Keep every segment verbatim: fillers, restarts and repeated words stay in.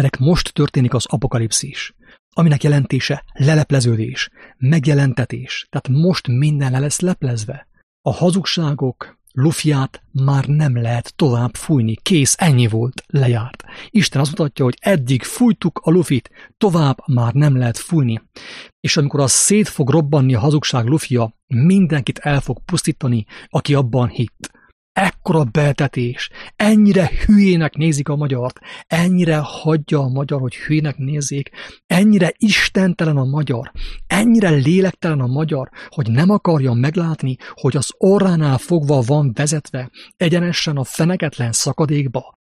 Emberek, most történik az apokalipszis, aminek jelentése lelepleződés, megjelentetés. Tehát most minden le lesz leplezve. A hazugságok lufját már nem lehet tovább fújni. Kész, ennyi volt, lejárt. Isten azt mutatja, hogy eddig fújtuk a lufit, tovább már nem lehet fújni. És amikor az szét fog robbanni a hazugság lufja, mindenkit el fog pusztítani, aki abban hitt. Ekkora beltetés, ennyire hülyének nézik a magyart, ennyire hagyja a magyar, hogy hülyének nézzék, ennyire istentelen a magyar, ennyire lélektelen a magyar, hogy nem akarja meglátni, hogy az orránál fogva van vezetve egyenesen a feneketlen szakadékba.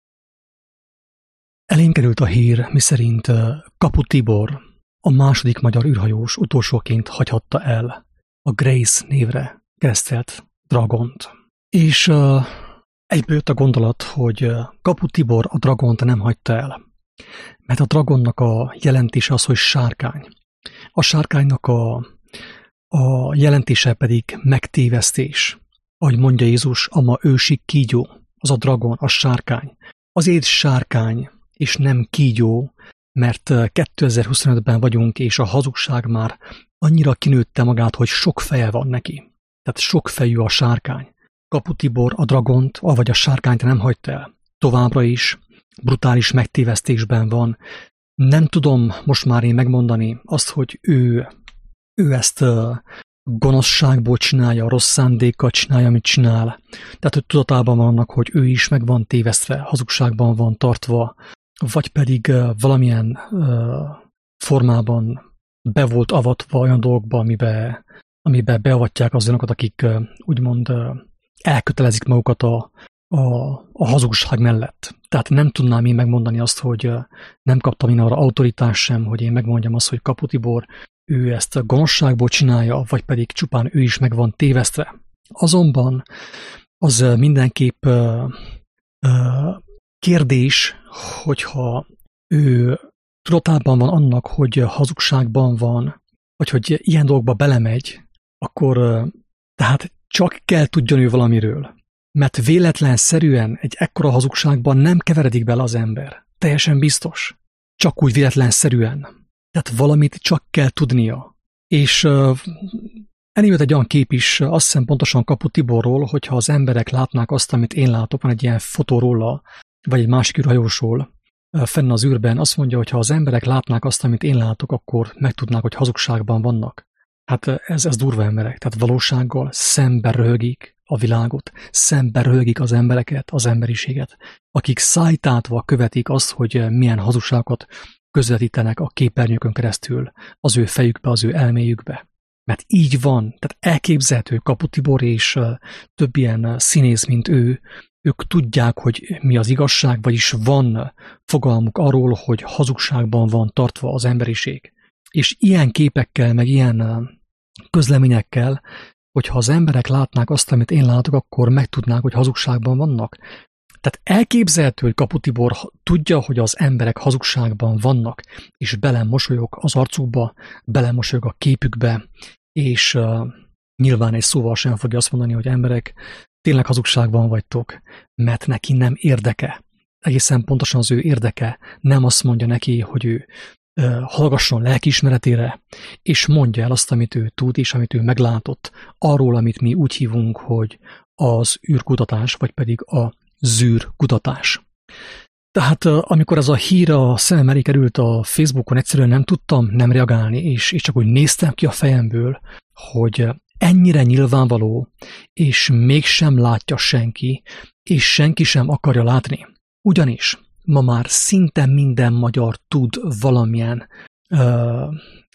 Elém került a hír, miszerint Kapu Tibor, a második magyar űrhajós utolsóként hagyhatta el a Grace névre keresztelt dragont. És uh, egyből jött a gondolat, hogy uh, Kapu Tibor a dragont nem hagyta el. Mert a dragonnak a jelentése az, hogy sárkány. A sárkánynak a, a jelentése pedig megtévesztés. Ahogy mondja Jézus, ama ősi kígyó, az a dragon, a sárkány. Azért sárkány, és nem kígyó, mert kétezer-huszonötben vagyunk, és a hazugság már annyira kinőtte magát, hogy sok feje van neki. Tehát sok fejű a sárkány. Kapu Tibor a dragont, avagy a sárkányt nem hagyta el. Továbbra is brutális megtévesztésben van. Nem tudom most már én megmondani azt, hogy ő, ő ezt uh, gonoszságból csinálja, rossz szándékkal csinálja, amit csinál. Tehát, hogy tudatában van annak, hogy ő is meg van tévesztve, hazugságban van tartva, vagy pedig uh, valamilyen uh, formában be volt avatva olyan dolgokba, amiben, amiben beavatják az olyanokat, akik uh, úgymond uh, elkötelezik magukat a, a, a hazugság mellett. Tehát nem tudnám én megmondani azt, hogy uh, nem kaptam én arra autoritás sem, hogy én megmondjam azt, hogy Kapu Tibor, ő ezt a gonoszságból csinálja, vagy pedig csupán ő is meg van tévesztve. Azonban az uh, mindenképp uh, uh, kérdés, hogyha ő tudatában van annak, hogy hazugságban van, vagy hogy ilyen dolgokba belemegy, akkor tehát csak kell tudjon ő valamiről. Mert véletlenszerűen egy ekkora hazugságban nem keveredik bele az ember. Teljesen biztos. Csak úgy véletlenszerűen. Tehát valamit csak kell tudnia. És uh, eljött egy olyan kép is, azt hiszem pontosan Kapu Tiborról, hogyha az emberek látnák azt, amit én látok, van egy ilyen fotó róla, vagy egy másik űrhajósról, fenn az űrben, azt mondja, hogy ha az emberek látnák azt, amit én látok, akkor megtudnák, hogy hazugságban vannak. Hát ez, ez durva emberek, tehát valósággal szembe röhögik a világot, szembe röhögik az embereket, az emberiséget, akik szájtátva követik azt, hogy milyen hazugságokat közvetítenek a képernyőkön keresztül az ő fejükbe, az ő elméjükbe. Mert így van, tehát elképzelhető Kapu Tibor és több ilyen színész, mint ő, ők tudják, hogy mi az igazság, vagyis van fogalmuk arról, hogy hazugságban van tartva az emberiség. És ilyen képekkel, meg ilyen közleményekkel, hogyha az emberek látnák azt, amit én látok, akkor megtudnák, hogy hazugságban vannak. Tehát elképzelhető, hogy Kapu Tibor tudja, hogy az emberek hazugságban vannak, és belemosolyog az arcukba, belemosolyog a képükbe, és uh, nyilván egy szóval sem fogja azt mondani, hogy emberek, tényleg hazugságban vagytok, mert neki nem érdeke. Egészen pontosan az ő érdeke nem azt mondja neki, hogy ő uh, hallgasson lelkiismeretére, és mondja el azt, amit ő tud, és amit ő meglátott, arról, amit mi úgy hívunk, hogy az űrkutatás, vagy pedig a zűrkutatás. Tehát amikor ez a hír a szemem elé került a Facebookon, egyszerűen nem tudtam nem reagálni, és, és csak úgy néztem ki a fejemből, hogy ennyire nyilvánvaló, és mégsem látja senki, és senki sem akarja látni. Ugyanis ma már szinte minden magyar tud valamilyen uh,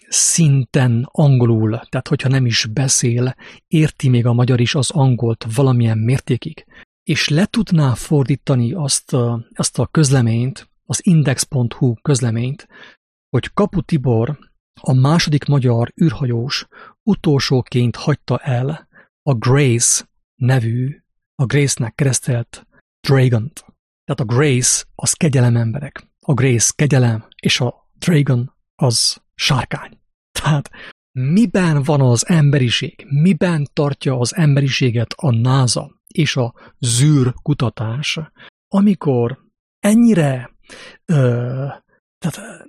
szinten angolul, tehát hogyha nem is beszél, érti még a magyar is az angolt valamilyen mértékig. És le tudná fordítani azt a, azt a közleményt, az index pont hu közleményt, hogy Kapu Tibor, a második magyar űrhajós utolsóként hagyta el a Grace nevű, a Grace-nek keresztelt Dragont. Tehát a Grace az kegyelem emberek. A Grace kegyelem, és a Dragon az sárkány. Tehát miben van az emberiség? Miben tartja az emberiséget a NASA és a zűrkutatás, amikor ennyire, ö,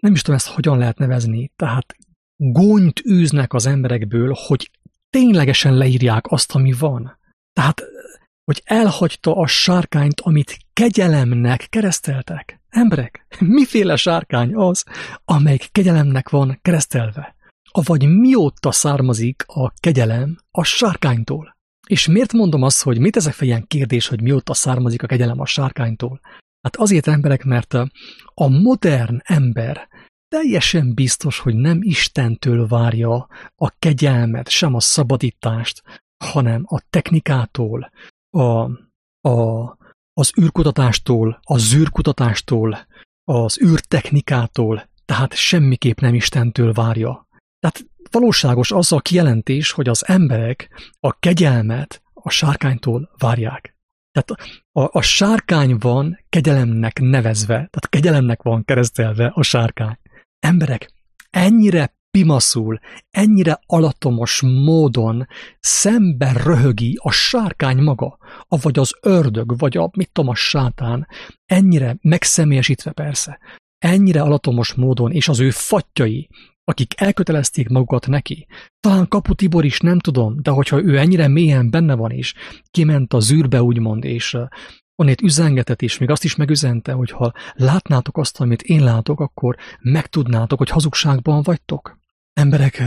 nem is tudom ezt hogyan lehet nevezni, tehát gónyt űznek az emberekből, hogy ténylegesen leírják azt, ami van. Tehát, hogy elhagyta a sárkányt, amit kegyelemnek kereszteltek. Emberek, miféle sárkány az, amelyik kegyelemnek van keresztelve? Avagy mióta származik a kegyelem a sárkánytól? És miért mondom azt, hogy mit ezek fel ilyen kérdés, hogy mióta származik a kegyelem a sárkánytól? Hát azért, emberek, mert a modern ember teljesen biztos, hogy nem Istentől várja a kegyelmet, sem a szabadítást, hanem a technikától, a, a, az űrkutatástól, a zűrkutatástól, az űrtechnikától, tehát semmiképp nem Istentől várja. Tehát valóságos az a kijelentés, hogy az emberek a kegyelmet a sárkánytól várják. Tehát a, a sárkány van kegyelemnek nevezve, tehát kegyelemnek van keresztelve a sárkány. Emberek, ennyire pimaszul, ennyire alattomos módon szemben röhögi a sárkány maga, avagy az ördög, vagy a, mit tudom, a sátán, ennyire megszemélyesítve persze, ennyire alattomos módon, és az ő fattyai, akik elkötelezték magukat neki. Talán Kapu Tibor is, nem tudom, de hogyha ő ennyire mélyen benne van is, kiment a zűrbe úgymond, és onnét üzengetett, és még azt is megüzente, hogy ha látnátok azt, amit én látok, akkor megtudnátok, hogy hazugságban vagytok. Emberek,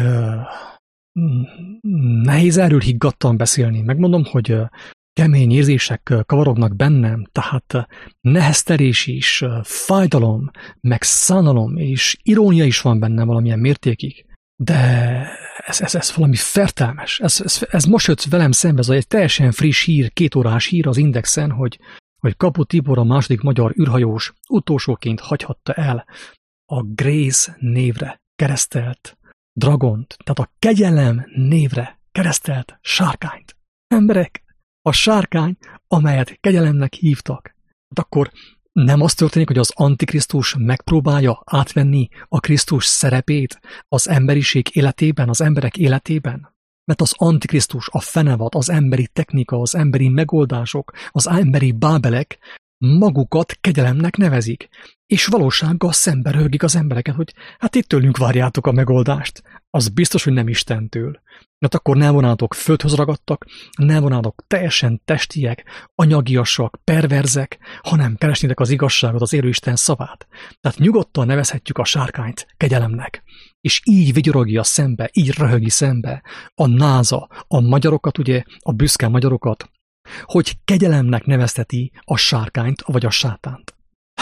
nehéz erről higgadtan beszélni. Megmondom, hogy kemény érzések kavarognak bennem, tehát neheztelés is, fájdalom, meg szánalom, és irónia is van bennem valamilyen mértékig. De ez, ez, ez valami fertelmes. Ez, ez, ez most jött velem szembe, ez egy teljesen friss hír, két órás hír az Indexen, hogy, hogy Kapu Tibor, a második magyar űrhajós utolsóként hagyhatta el a Grace névre keresztelt dragont, tehát a kegyelem névre keresztelt sárkányt. Emberek, a sárkány, amelyet kegyelemnek hívtak. Hát akkor nem az történik, hogy az Antikrisztus megpróbálja átvenni a Krisztus szerepét az emberiség életében, az emberek életében? Mert az Antikrisztus, a fenevad, az emberi technika, az emberi megoldások, az emberi bábelek magukat kegyelemnek nevezik, és valósággal szembe röhögik az embereket, hogy hát itt tőlünk várjátok a megoldást. Az biztos, hogy nem Istentől. Mert akkor ne vonátok földhöz ragadtak, ne vonátok teljesen testiek, anyagiasak, perverzek, hanem keresnétek az igazságot, az élő Isten szavát. Tehát nyugodtan nevezhetjük a sárkányt kegyelemnek. És így vigyorogja szembe, így röhögi szembe a náza, a magyarokat, ugye, a büszke magyarokat, hogy kegyelemnek nevezteti a sárkányt, vagy a sátánt.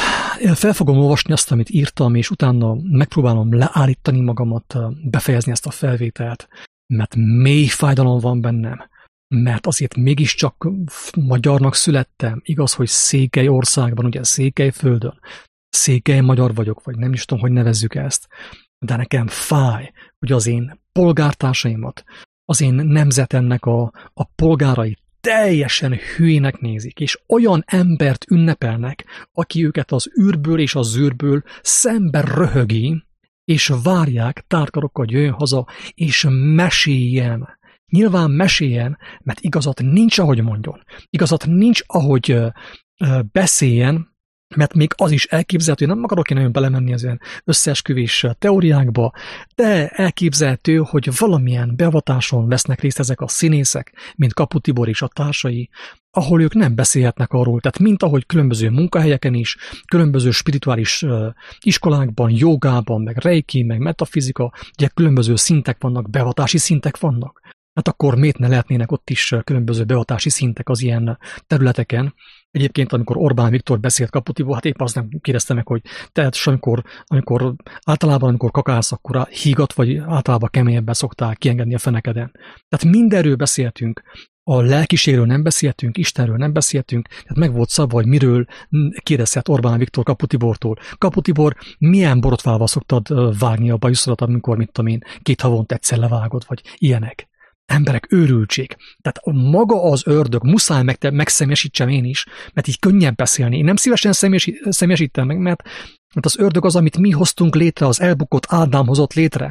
Én fel fogom olvasni azt, amit írtam, és utána megpróbálom leállítani magamat, befejezni ezt a felvételt, mert mély fájdalom van bennem, mert azért mégiscsak magyarnak születtem, igaz, hogy Székely országban, ugye Székelyföldön, Székely magyar vagyok, vagy nem is tudom, hogy nevezzük ezt, de nekem fáj, hogy az én polgártársaimat, az én nemzetemnek a, a polgárai teljesen hülyének nézik, és olyan embert ünnepelnek, aki őket az űrből és a zűrből szembe röhögi, és várják tárkarokkal, hogy jöjjön haza, és meséljen. Nyilván meséljen, mert igazat nincs, ahogy mondjon. Igazat nincs, ahogy ö, ö, beszéljen, mert még az is elképzelhető, nem akarok én nagyon belemenni az ilyen összeesküvés teóriákba, de elképzelhető, hogy valamilyen beavatáson vesznek részt ezek a színészek, mint Kapu Tibor és a társai, ahol ők nem beszélhetnek arról, tehát mint ahogy különböző munkahelyeken is, különböző spirituális uh, iskolákban, jogában, meg reiki, meg metafizika, ugye különböző szintek vannak, beavatási szintek vannak. Hát akkor miért ne lehetnének ott is különböző beavatási szintek az ilyen területeken? Egyébként, amikor Orbán Viktor beszélt Kapu Tibor, hát épp azt nem kérdezte meg, hogy tehát amikor, amikor általában, amikor kakálsz, akkor hígat, vagy általában keményebben szoktál kiengedni a fenekeden. Tehát mindenről beszéltünk. A lelkiségről nem beszéltünk, Istenről nem beszéltünk, tehát meg volt szabva, hogy miről kérdezhet Orbán Viktor Kapu Tibortól. Kapu Tibor, milyen borotválval szoktad vágni a bajuszodat, amikor, mit tudom én, két havont egyszer levágod, vagy ilyenek. Emberek, őrültség. Tehát maga az ördög, muszáj meg, megszemélyesítsem én is, mert így könnyebb beszélni. Én nem szívesen személyesítem meg, mert, mert az ördög az, amit mi hoztunk létre, az elbukott Ádám hozott létre.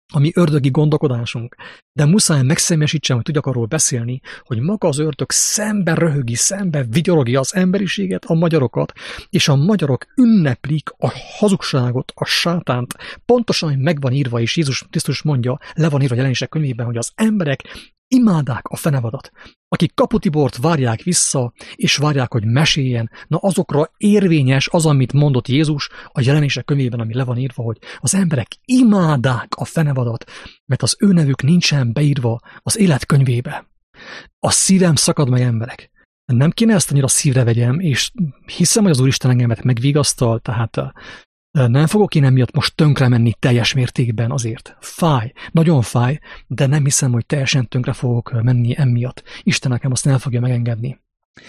a mi ördögi gondolkodásunk, de muszáj megszemélyesítsem, hogy tudjak arról beszélni, hogy maga az ördög szembe röhögi, szembe vigyorogi az emberiséget, a magyarokat, és a magyarok ünneplik a hazugságot, a sátánt. Pontosan, hogy meg van írva, és Jézus Krisztus mondja, le van írva a Jelenések könyvében, hogy az emberek imádák a fenevadat, akik Kapu Tibort várják vissza, és várják, hogy meséljen. Na azokra érvényes az, amit mondott Jézus a Jelenések könyvében, ami le van írva, hogy az emberek imádák a fenevadat, mert az ő nevük nincsen beírva az életkönyvébe. A szívem szakad meg, emberek. Nem kéne ezt annyira szívre vegyem, és hiszem, hogy az Úristen engemet megvigasztal, tehát nem fogok én emiatt most tönkre menni teljes mértékben azért. Fáj, nagyon fáj, de nem hiszem, hogy teljesen tönkre fogok menni emiatt. Isten nekem azt nem fogja megengedni.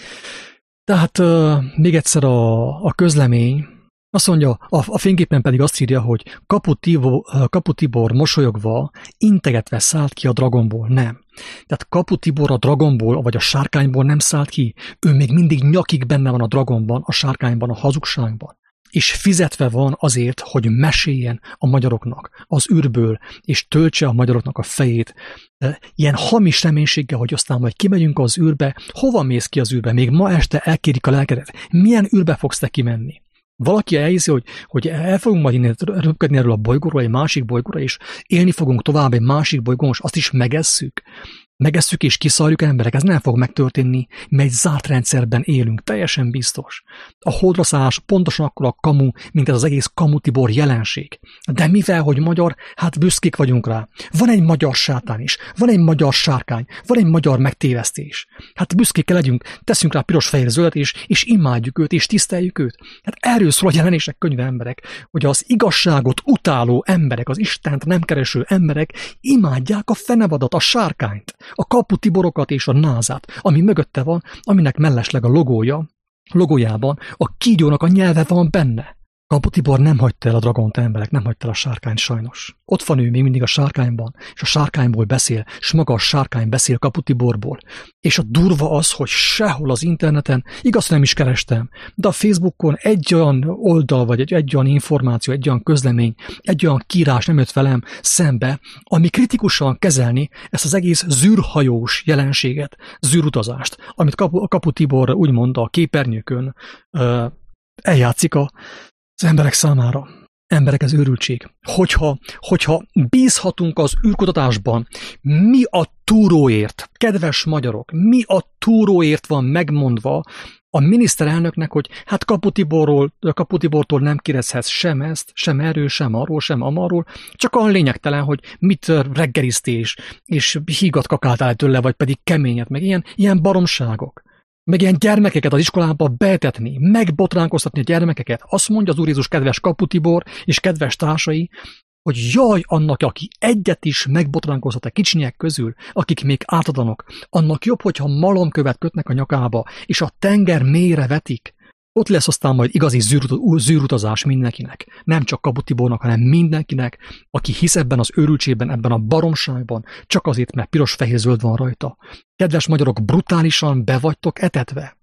Tehát uh, még egyszer a, a közlemény, azt mondja, a, a fényképen pedig azt írja, hogy Kapu Tibor, Kapu Tibor mosolyogva, integetve szállt ki a dragonból. Nem. Tehát Kapu Tibor a dragonból, vagy a sárkányból nem szállt ki. Ő még mindig nyakig benne van a dragonban, a sárkányban, a hazugságban. És fizetve van azért, hogy meséljen a magyaroknak az űrből, és töltse a magyaroknak a fejét. Ilyen hamis reménységgel, hogy aztán majd kimegyünk az űrbe. Hova mész ki az űrbe? Még ma este elkérik a lelkedet. Milyen űrbe fogsz te kimenni? Valaki elhiszi, hogy, hogy el fogunk majd innen röpködni erről a bolygóról egy másik bolygóra, és élni fogunk tovább egy másik bolygón, és azt is megesszük. Megesszük és kiszarjuk, emberek, ez nem fog megtörténni, mi egy zárt rendszerben élünk, teljesen biztos. A holdra szállás pontosan akkor a kamu, mint ez az egész Kamu Tibor jelenség. De mivel, hogy magyar, hát büszkék vagyunk rá. Van egy magyar sátán is, van egy magyar sárkány, van egy magyar megtévesztés. Hát büszkék legyünk, teszünk rá piros, fehér, zöld, és, és imádjuk őt, és tiszteljük őt. Hát erről szól a Jelenések könyve, emberek, hogy az igazságot utáló emberek, az Istent nem kereső emberek imádják a fenevadat, a sárkányt, a Kapu Tiborokat és a názát, ami mögötte van, aminek mellesleg a logója, logójában a kígyónak a nyelve van benne. Kapu Tibor nem hagyta el a dragont, emberek, nem hagyta el a sárkányt sajnos. Ott van ő még mindig a sárkányban, és a sárkányból beszél, és maga a sárkány beszél Kapu Tiborból. És a durva az, hogy sehol az interneten, igaz, nem is kerestem, de a Facebookon egy olyan oldal, vagy egy, egy olyan információ, egy olyan közlemény, egy olyan kiírás nem jött velem szembe, ami kritikusan kezelni ezt az egész zűrhajós jelenséget, zűrutazást, amit Kapu, Kapu Tibor úgymond a képernyőkön uh, eljátszik a az emberek számára. Emberek, ez őrültség. Hogyha, hogyha bízhatunk az űrkutatásban, mi a túróért, kedves magyarok, mi a túróért van megmondva a miniszterelnöknek, hogy hát Kapu Tiborról, Kapu Tibortól nem kérdezhetsz sem ezt, sem erről, sem arról, sem amarról, csak olyan lényegtelen, hogy mit reggeliztél és, és hígat kakáltál tőle, vagy pedig keményet, meg ilyen, ilyen baromságok. Meg ilyen gyermekeket az iskolába betetni, megbotránkoztatni a gyermekeket. Azt mondja az Úr Jézus, kedves Kapu Tibor és kedves társai, hogy jaj annak, aki egyet is megbotránkoztat a kicsinyek közül, akik még átadanak, annak jobb, hogyha malomkövet kötnek a nyakába, és a tenger mélyre vetik. Ott lesz aztán majd igazi zűrutazás mindenkinek. Nem csak Kapu Tibornak, hanem mindenkinek, aki hisz ebben az őrültségben, ebben a baromságban, csak azért, mert piros-fehér-zöld van rajta. Kedves magyarok, brutálisan be vagytok etetve.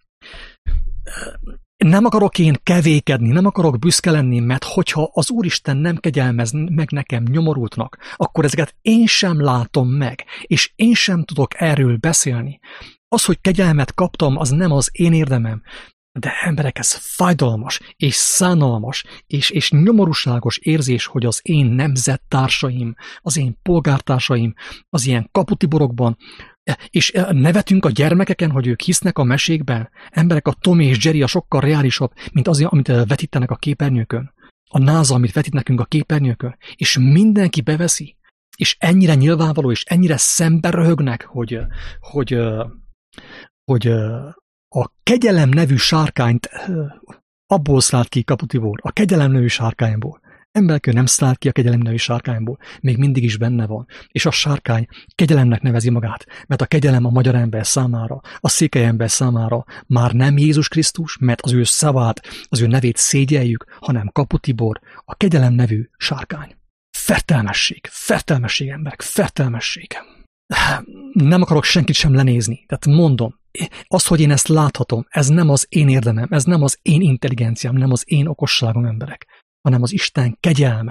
Nem akarok én kevékedni, nem akarok büszke lenni, mert hogyha az Úristen nem kegyelmez meg nekem nyomorultnak, akkor ezeket én sem látom meg, és én sem tudok erről beszélni. Az, hogy kegyelmet kaptam, az nem az én érdemem. De emberek, ez fájdalmas, és szánalmas, és, és nyomorúságos érzés, hogy az én nemzettársaim, az én polgártársaim, az ilyen Kapu Tiborokban, és nevetünk a gyermekeken, hogy ők hisznek a mesékben. Emberek, a Tom és Jerry a sokkal reálisabb, mint az, amit vetítenek a képernyőkön. A NASA, amit vetít nekünk a képernyőkön. És mindenki beveszi. És ennyire nyilvánvaló, és ennyire szembe röhögnek, hogy, hogy, hogy a kegyelem nevű sárkányt abból szállt ki Kapu Tibor, a kegyelem nevű sárkányból. Emberkő nem szállt ki a kegyelem nevű sárkányból, még mindig is benne van. És a sárkány kegyelemnek nevezi magát, mert a kegyelem a magyar ember számára, a székely ember számára már nem Jézus Krisztus, mert az ő szavát, az ő nevét szégyeljük, hanem Kapu Tibor, a kegyelem nevű sárkány. Fertelmesség, fertelmesség emberek, fertelmesség. Nem akarok senkit sem lenézni, tehát mondom, az, hogy én ezt láthatom, ez nem az én érdemem, ez nem az én intelligenciám, nem az én okosságom, emberek, hanem az Isten kegyelme.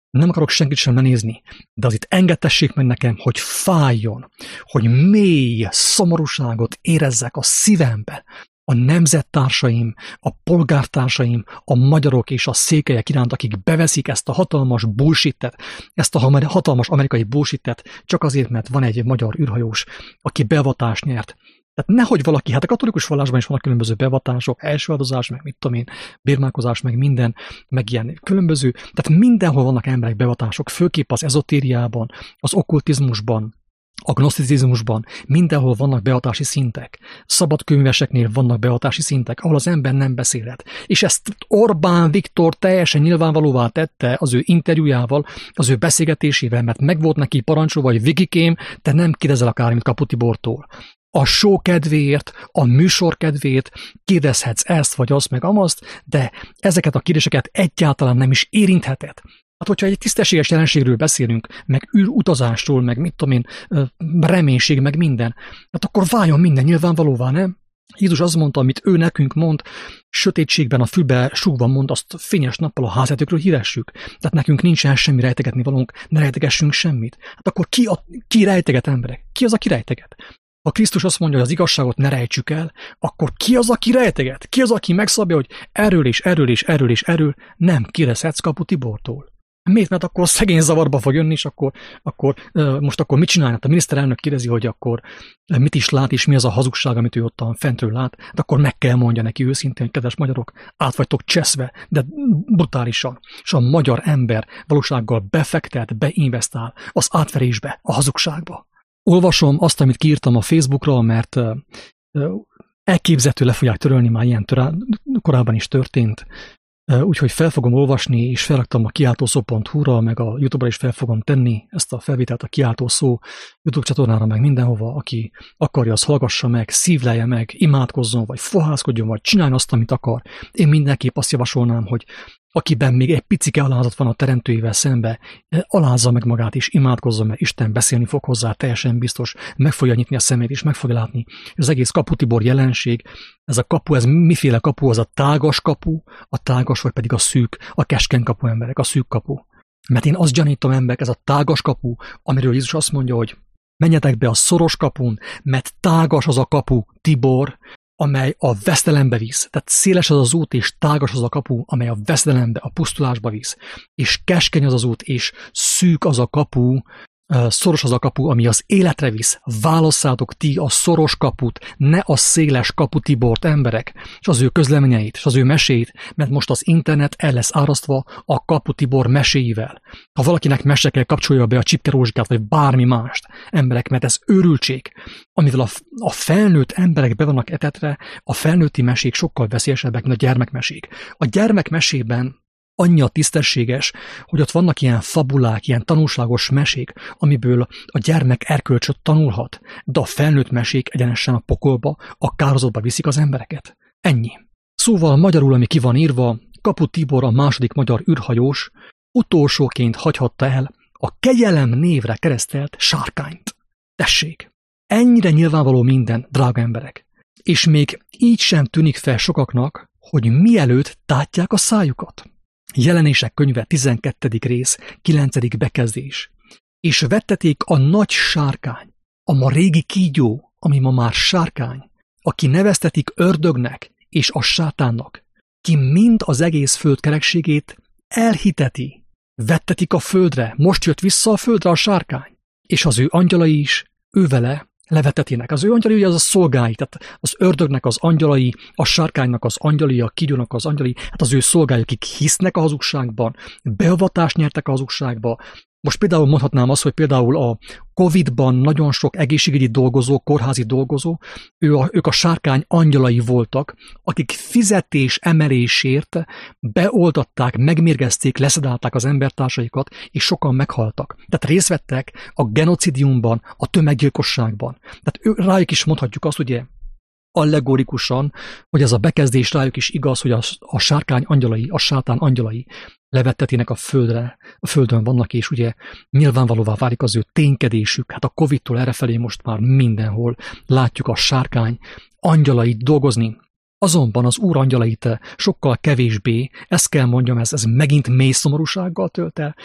Nem akarok senkit sem lenézni, de az itt engedtessék meg nekem, hogy fájjon, hogy mély szomorúságot érezzek a szívembe, a nemzettársaim, a polgártársaim, a magyarok és a székelyek iránt, akik beveszik ezt a hatalmas bullshit-et, ezt a hatalmas amerikai bullshit-et, csak azért, mert van egy magyar űrhajós, aki beavatást nyert. Tehát nehogy valaki, hát a katolikus vallásban is vannak különböző beavatások, elsőadozás, meg mit tudom én, bérmálkozás, meg minden, meg ilyen különböző, tehát mindenhol vannak emberek beavatások, főképp az ezotériában, az okkultizmusban, a gnoszticizmusban, mindenhol vannak beatási szintek. Szabadkönyveseknél vannak beatási szintek, ahol az ember nem beszélhet. És ezt Orbán Viktor teljesen nyilvánvalóvá tette az ő interjújával, az ő beszélgetésével, mert meg volt neki parancsolva, hogy Vigikém, te nem kérdezel akármit Kapu Tibortól. A show kedvéért, a műsor kedvéért kérdezhetsz ezt vagy azt meg amazt, de ezeket a kérdéseket egyáltalán nem is érintheted. Hát, hogyha egy tisztességes jelenségről beszélünk, meg űrutazásról, meg mit tudom én, reménység, meg minden, hát akkor váljon minden nyilvánvalóvá, nem? Jézus azt mondta, amit ő nekünk mond, sötétségben a fülbe súgva mond, azt fényes nappal a házhetőkről híressük. Tehát nekünk nincsen semmi rejtegetni valónk, ne rejtegessünk semmit. Hát akkor ki, a, ki rejteget, emberek? Ki az, aki rejteget? Ha Krisztus azt mondja, hogy az igazságot ne rejtsük el, akkor ki az, aki rejteget? Ki az, aki megszabja, hogy erről és erről és erről és erről nem kérdezhetsz Kapu Tibortól? Miért? Mert akkor szegény zavarba fog jönni, és akkor, akkor most akkor mit csinálnak? A miniszterelnök kérdezi, hogy akkor mit is lát, és mi az a hazugság, amit ő ott fentről lát, hát akkor meg kell mondja neki őszintén, hogy kedves magyarok, át vagytok cseszve, de brutálisan. És a magyar ember valósággal befektet, beinvestál az átverésbe, a hazugságba. Olvasom azt, amit kiírtam a Facebookra, mert elképzelhető le fogják törölni, már ilyen törá, korábban is történt. Úgyhogy fel fogom olvasni, és felraktam a kiáltószó pont hu-ra, meg a YouTube-ra is fel fogom tenni ezt a felvételt a Kiáltószó YouTube csatornára, meg mindenhova, aki akarja, az hallgassa meg, szívlelje meg, imádkozzon, vagy fohászkodjon, vagy csináljon azt, amit akar. Én mindenképp azt javasolnám, hogy akiben még egy picike alázat van a teremtőjével szembe, alázza meg magát és imádkozzon, mert Isten beszélni fog hozzá, teljesen biztos, meg fogja nyitni a szemét, és meg fogja látni. Az egész Kapu Tibor jelenség, ez a kapu, ez miféle kapu, az a tágas kapu, a tágas, vagy pedig a szűk, a keskeny kapu emberek, a szűk kapu. Mert én azt gyanítom, emberek, ez a tágas kapu, amiről Jézus azt mondja, hogy menjetek be a szoros kapun, mert tágas az a kapu, Tibor, amely a vesztelembe visz. Tehát széles az az út, és tágas az a kapu, amely a vesztelembe, a pusztulásba visz. És keskeny az az út, és szűk az a kapu, szoros az a kapu, ami az életre visz. Válasszátok ti a szoros kaput, ne a széles Kapu Tibort, emberek, és az ő közleményeit, és az ő meséit, mert most az internet el lesz árasztva a Kapu Tibor meséivel. Ha valakinek mese kell, kapcsolja be a Csipke Rózsikát, vagy bármi mást, emberek, mert ez őrültség, amivel a, a felnőtt emberek be vannak etetve, a felnőtti mesék sokkal veszélyesebbek, mint a gyermekmesék. A gyermekmesében annyi a tisztességes, hogy ott vannak ilyen fabulák, ilyen tanulságos mesék, amiből a gyermek erkölcsöt tanulhat, de a felnőtt mesék egyenesen a pokolba, a kárhozatba viszik az embereket. Ennyi. Szóval magyarul, ami ki van írva, Kapu Tibor, a második magyar űrhajós, utolsóként hagyhatta el a kegyelem névre keresztelt sárkányt. Tessék! Ennyire nyilvánvaló minden, drága emberek. És még így sem tűnik fel sokaknak, hogy mielőtt tátják a szájukat. Jelenések könyve tizenkettedik rész, kilencedik bekezdés. És vetteték a nagy sárkány, a ma régi kígyó, ami ma már sárkány, aki neveztetik ördögnek és a sátánnak, ki mind az egész föld kerekségét elhiteti. Vettetik a földre, most jött vissza a földre a sárkány, és az ő angyalai is, ő vele levetetének. Az ő angyalai, az a szolgái, tehát az ördögnek az angyalai, a sárkánynak az angyalai, a kígyónak az angyalai, hát az ő szolgái, akik hisznek a hazugságban, beavatást nyertek a hazugságba. Most például mondhatnám azt, hogy például a Covidban nagyon sok egészségügyi dolgozó, kórházi dolgozó, ő a, ők a sárkány angyalai voltak, akik fizetés emelésért beoltatták, megmérgezték, leszedálták az embertársaikat, és sokan meghaltak. Tehát részt vettek a genocidiumban, a tömeggyilkosságban. Tehát ő, rájuk is mondhatjuk azt, ugye, allegorikusan, hogy ez a bekezdés rájuk is igaz, hogy a, a sárkány angyalai, a sátán angyalai levettetének a földre, a földön vannak, és ugye nyilvánvalóvá válik az ő ténykedésük. Hát a Covidtól errefelé most már mindenhol látjuk a sárkány angyalait dolgozni. Azonban az Úr angyalait sokkal kevésbé, ezt kell mondjam, ez, ez megint mély szomorúsággal tölt el,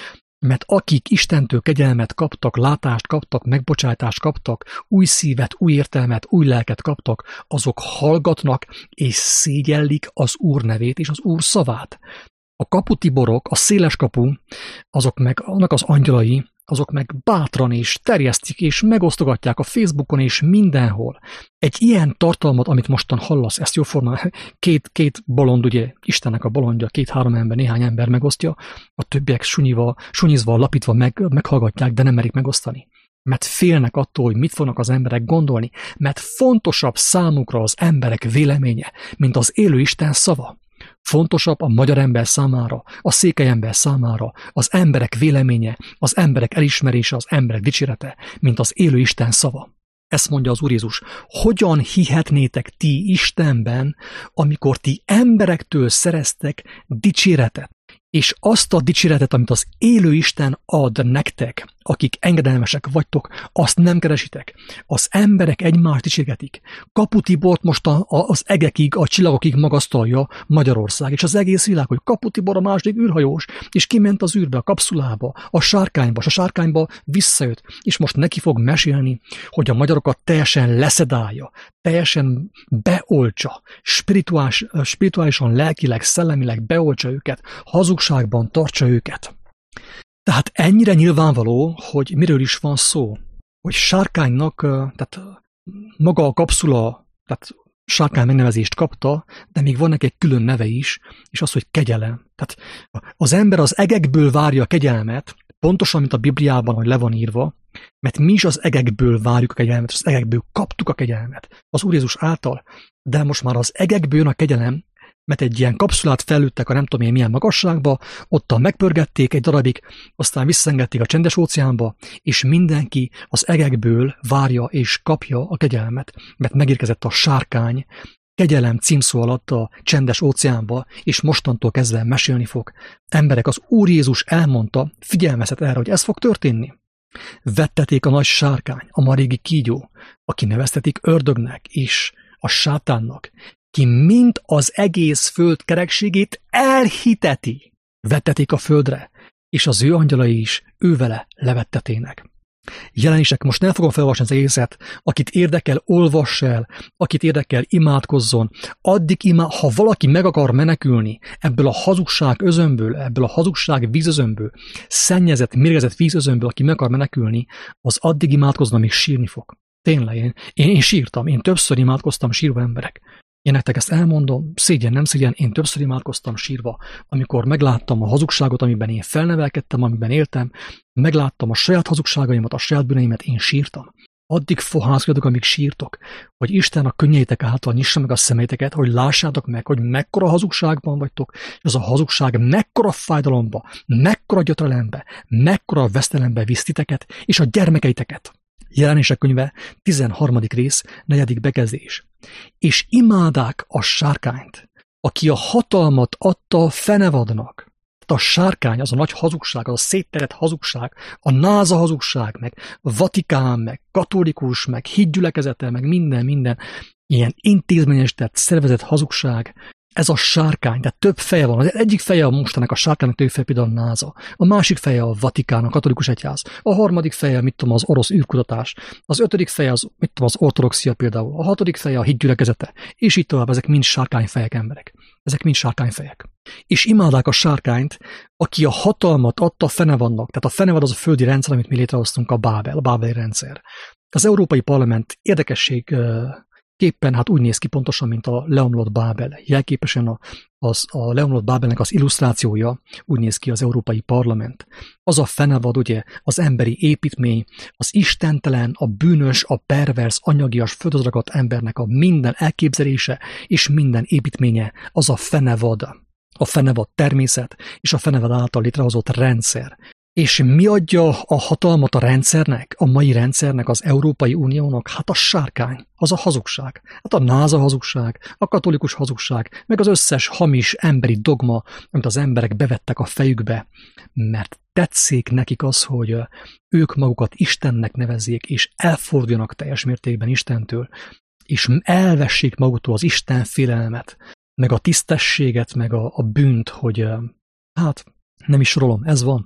Mert akik Istentől kegyelmet kaptak, látást kaptak, megbocsátást kaptak, új szívet, új értelmet, új lelket kaptak, azok hallgatnak és szégyellik az Úr nevét és az Úr szavát. A kaputiborok, a széles kapu, azok meg annak az angyalai, azok meg bátran is terjesztik és megosztogatják a Facebookon és mindenhol. Egy ilyen tartalmat, amit mostan hallasz, ezt jóformán két, két bolond, ugye Istennek a bolondja, két-három ember, néhány ember megosztja, a többiek sunyiva, sunyizva, lapítva meg, meghallgatják, de nem merik megosztani. Mert félnek attól, hogy mit fognak az emberek gondolni, mert fontosabb számukra az emberek véleménye, mint az élő Isten szava. Fontosabb a magyar ember számára, a székely ember számára az emberek véleménye, az emberek elismerése, az emberek dicsérete, mint az élő Isten szava. Ezt mondja az Úr Jézus. Hogyan hihetnétek ti Istenben, amikor ti emberektől szereztek dicséretet? És azt a dicséretet, amit az élő Isten ad nektek, akik engedelmesek vagytok, azt nem keresitek. Az emberek egymást dicsérgetik. Kapu Tibort most a, a, az egekig, a csillagokig magasztalja Magyarország, és az egész világ, hogy Kapu Tibor a második űrhajós, és kiment az űrbe, a kapszulába, a sárkányba, és a sárkányba visszajött, és most neki fog mesélni, hogy a magyarokat teljesen leszedálja, teljesen beoltsa, spirituális, spirituálisan, lelkileg, szellemileg beoltsa őket, hazugságban tartsa őket. Tehát ennyire nyilvánvaló, hogy miről is van szó, hogy sárkánynak, tehát maga a kapszula, tehát sárkány megnevezést kapta, de még van neki egy külön neve is, és az, hogy kegyelem. Tehát az ember az egekből várja a kegyelmet, pontosan, mint a Bibliában, hogy le van írva, mert mi is az egekből várjuk a kegyelmet, az egekből kaptuk a kegyelmet az Úr Jézus által, de most már az egekből jön a kegyelem, mert egy ilyen kapszulát fellőttek a nem tudom én milyen magasságba, ottan megpörgették egy darabig, aztán visszaengedték a csendes óceánba, és mindenki az egekből várja és kapja a kegyelmet, mert megérkezett a sárkány, kegyelem címszó alatt a csendes óceánba, és mostantól kezdve mesélni fog. Emberek, az Úr Jézus elmondta, figyelmeztet erre, hogy ez fog történni. Vetteték a nagy sárkány, a ma régi kígyó, aki neveztetik ördögnek és a sátánnak, ki mind az egész föld kerekségét elhiteti. Vetteték a földre, és az ő angyalai is ővele levettetének. Jelenések, most nem fogom felolvasni az egészet, akit érdekel, olvass el, akit érdekel, imádkozzon. Addig imá, ha valaki meg akar menekülni ebből a hazugság özönből, ebből a hazugság vízözönből, szennyezett, mérgezett vízözönből, aki meg akar menekülni, az addig imádkozzon, amíg sírni fog. Tényleg, én, én, én sírtam, én többször imádkoztam sírva emberek. Én nektek ezt elmondom, szégyen, nem szégyen, én többször imádkoztam sírva, amikor megláttam a hazugságot, amiben én felnevelkedtem, amiben éltem, megláttam a saját hazugságaimat, a saját bűneimet, én sírtam. Addig fohászkodok, amíg sírtok, hogy Isten a könnyeitek által nyissa meg a szemeiteket, hogy lássátok meg, hogy mekkora hazugságban vagytok, és az a hazugság mekkora fájdalomba, mekkora gyötrelembe, mekkora vesztelembe visz titeket és a gyermekeiteket. Jelenések könyve, tizenharmadik rész, negyedik bekezdés. És imádák a sárkányt, aki a hatalmat adta fenevadnak. Tehát a sárkány, az a nagy hazugság, az a szétterett hazugság, a náza hazugság, meg Vatikán, meg katolikus, meg hídgyülekezete, meg minden, minden ilyen intézményesített, szervezett hazugság. Ez a sárkány, de több feje van. Az egyik feje a mostanak a sárkánynak, több feje például a náza. A másik feje a Vatikán, a katolikus egyház. A harmadik feje, mit tudom, az orosz űrkutatás. Az ötödik feje az, mit tudom, az ortodoxia például. A hatodik feje a hídgyülekezete. És így tovább, ezek mind sárkányfejek emberek. Ezek mind sárkányfejek. És imádák a sárkányt, aki a hatalmat adta fenevadnak. Tehát a fenevad az a földi rendszer, amit mi létrehoztunk, a Bábel, a bábeli rendszer. Az Európai Parlament érdekesség képpen hát úgy néz ki pontosan, mint a leomlott Bábel. Jelképesen a, az, a leomlott Bábelnek az illusztrációja úgy néz ki az Európai Parlament. Az a fenevad, ugye, az emberi építmény, az istentelen, a bűnös, a pervers, anyagias, földözragadt embernek a minden elképzelése és minden építménye, az a fenevad. A fenevad természet és a fenevad által létrehozott rendszer. És mi adja a hatalmat a rendszernek, a mai rendszernek, az Európai Uniónak? Hát a sárkány, az a hazugság. Hát a náza hazugság, a katolikus hazugság, meg az összes hamis emberi dogma, amit az emberek bevettek a fejükbe, mert tetszik nekik az, hogy ők magukat Istennek nevezzék, és elforduljanak teljes mértékben Istentől, és elvessék maguktól az Isten félelmet, meg a tisztességet, meg a, a bűnt, hogy hát nem is sorolom, ez van.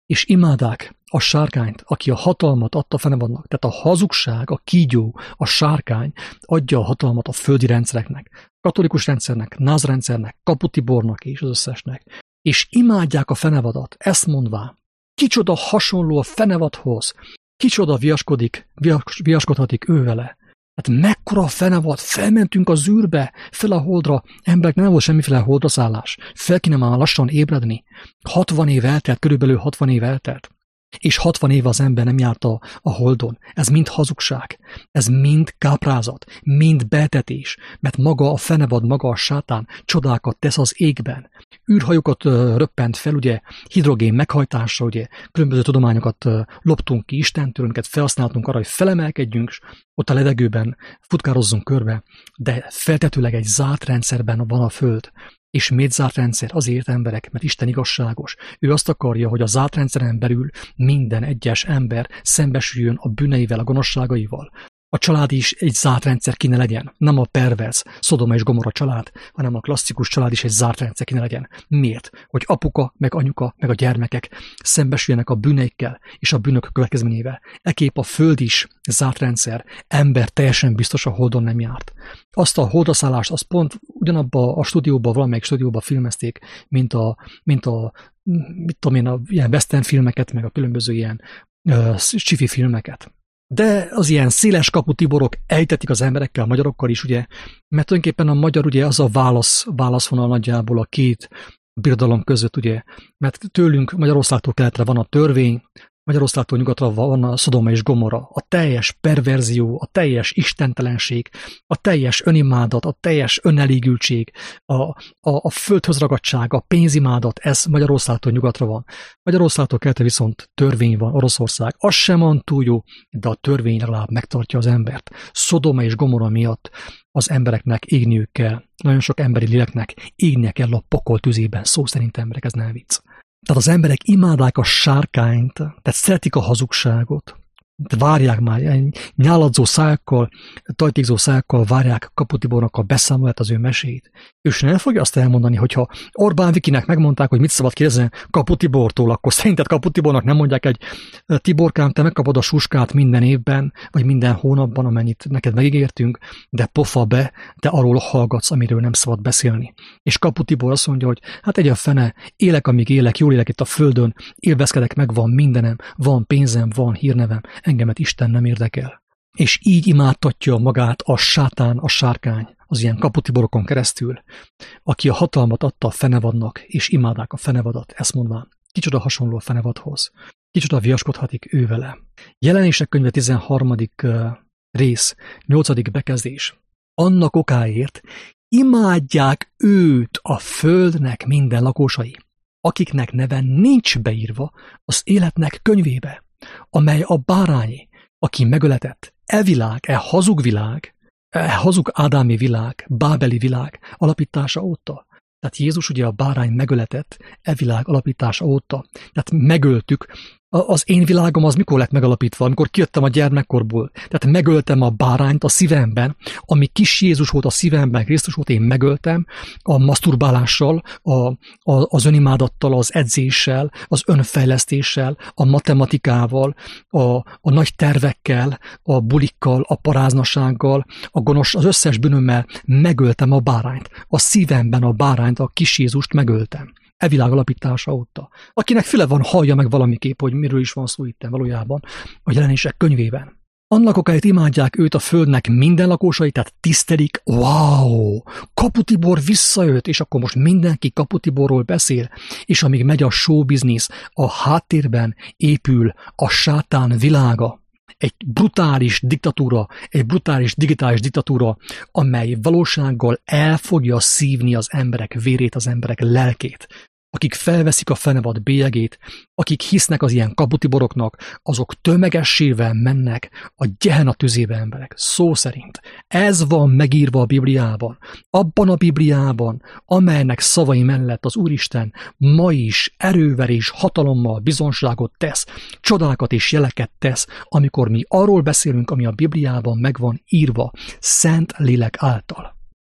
és imádák a sárkányt, aki a hatalmat adta fenevadnak. Tehát a hazugság, a kígyó, a sárkány adja a hatalmat a földi rendszereknek, katolikus rendszernek, názrendszernek, Kaputibornak és az összesnek. És imádják a fenevadat, ezt mondván, kicsoda hasonló a fenevadhoz, kicsoda viaskodik, vias, viaskodhatik ő vele. Hát mekkora a fenevad, felmentünk az űrbe, fel a holdra, emberek nem volt semmiféle holdraszállás, fel kéne már lassan ébredni. hatvan év eltelt, körülbelül hatvan év eltelt, és hatvan év az ember nem járt a, a holdon. Ez mind hazugság, ez mind káprázat, mind betetés, mert maga a fenevad, maga a sátán csodákat tesz az égben. Űrhajókat ö, röppent fel, ugye, hidrogén meghajtásra, ugye, különböző tudományokat ö, loptunk ki Istentől, amiket felhasználtunk arra, hogy felemelkedjünk, ott a levegőben futkározzunk körbe, de feltetőleg egy zárt rendszerben van a Föld. És miért zárt rendszer? Azért emberek, mert Isten igazságos. Ő azt akarja, hogy a zárt rendszeren belül minden egyes ember szembesüljön a bűneivel, a gonoszságaival. A család is egy zárt rendszer kéne legyen. Nem a perverz Szodoma és Gomorra család, hanem a klasszikus család is egy zárt rendszer kéne legyen. Miért? Hogy apuka, meg anyuka, meg a gyermekek szembesüljenek a bűneikkel és a bűnök következményével. Ekép a föld is zárt rendszer. Ember teljesen biztos a holdon nem járt. Azt a holdraszállást, azt pont ugyanabba a stúdióban, valamelyik stúdióban filmezték, mint a, mint a mit tudom én, a ilyen western filmeket, meg a különböző ilyen uh, sci-fi filmeket. De az ilyen széles kapu Tiborok ejtetik az emberekkel, a magyarokkal is, ugye, mert tulajdonképpen a magyar ugye az a válasz, válaszvonal nagyjából a két birodalom között, ugye, mert tőlünk Magyarországtól keletre van a törvény, Magyarországtól nyugatra van a Szodoma és Gomorra, a teljes perverzió, a teljes istentelenség, a teljes önimádat, a teljes önelégültség, a, a, a földhöz ragadtság, a pénzimádat, ez Magyarországtól nyugatra van. Magyarországtól keletre viszont törvény van, Oroszország. Az sem van túl jó, de a törvény legalább megtartja az embert. Szodoma és Gomorra miatt az embereknek égniük kell, nagyon sok emberi léleknek égnie kell a pokol tüzében, szó szerint emberek, ez nem vicc. Tehát az emberek imádják a sárkányt, tehát szeretik a hazugságot, várják már, nyáladzó szájakkal, tajtékzó szájakkal várják Kapu Tibornak a beszámolát, az ő mesét. És nem fogja azt elmondani, hogyha Orbán Vikinek megmondták, hogy mit szabad kérdezni Kapu Tibortól, akkor szerinted Kapu Tibornak nem mondják egy Tiborkám, te megkapod a suskát minden évben, vagy minden hónapban, amennyit neked megígértünk, de pofa be, te arról hallgatsz, amiről nem szabad beszélni. És Kapu Tibor azt mondja, hogy hát egy a fene, élek, amíg élek, jól élek itt a földön, élvezkedek meg, van mindenem, van pénzem, van hírnevem, engemet Isten nem érdekel. És így imádtatja magát a sátán, a sárkány, az ilyen Kapu Tiborokon keresztül, aki a hatalmat adta a fenevadnak, és imádák a fenevadat, ezt mondván. Kicsoda hasonló a fenevadhoz. Kicsoda viaskodhatik ő vele. Jelenések könyve tizenharmadik Uh, rész, nyolcadik bekezdés. Annak okáért imádják őt a földnek minden lakósai, akiknek neve nincs beírva az életnek könyvébe, amely a bárányi, aki megöletett, e világ, e hazug világ, e hazug ádámi világ, bábeli világ alapítása óta. Tehát Jézus ugye a bárány megöletett e világ alapítása óta. Tehát megöltük. Az én világom az mikor lett megalapítva? Amikor kijöttem a gyermekkorból. Tehát megöltem a bárányt a szívemben, ami kis Jézus volt a szívemben, Krisztus volt, én megöltem a maszturbálással, a, a, az önimádattal, az edzéssel, az önfejlesztéssel, a matematikával, a, a nagy tervekkel, a bulikkal, a paráznasággal, a gonosz, az összes bűnömmel megöltem a bárányt. A szívemben a bárányt, a kis Jézust megöltem. E világ alapítása óta. Akinek füle van, hallja meg valamiképp, hogy miről is van szó itten valójában a Jelenések könyvében. Annak okáért imádják őt a földnek minden lakósai, tehát tisztelik, wow, Kapu Tibor visszajött, és akkor most mindenki Kapu Tiborról beszél, és amíg megy a show business, a háttérben épül a sátán világa. Egy brutális diktatúra, egy brutális digitális diktatúra, amely valósággal el fogja szívni az emberek vérét, az emberek lelkét. Akik felveszik a fenevad bélyegét, akik hisznek az ilyen Kapu Tiboroknak, azok tömegessével mennek a Gehenna tüzébe, emberek, szó szerint. Ez van megírva a Bibliában. Abban a Bibliában, amelynek szavai mellett az Úristen ma is erővel és hatalommal bizonságot tesz, csodákat és jeleket tesz, amikor mi arról beszélünk, ami a Bibliában meg van írva, Szent Lélek által.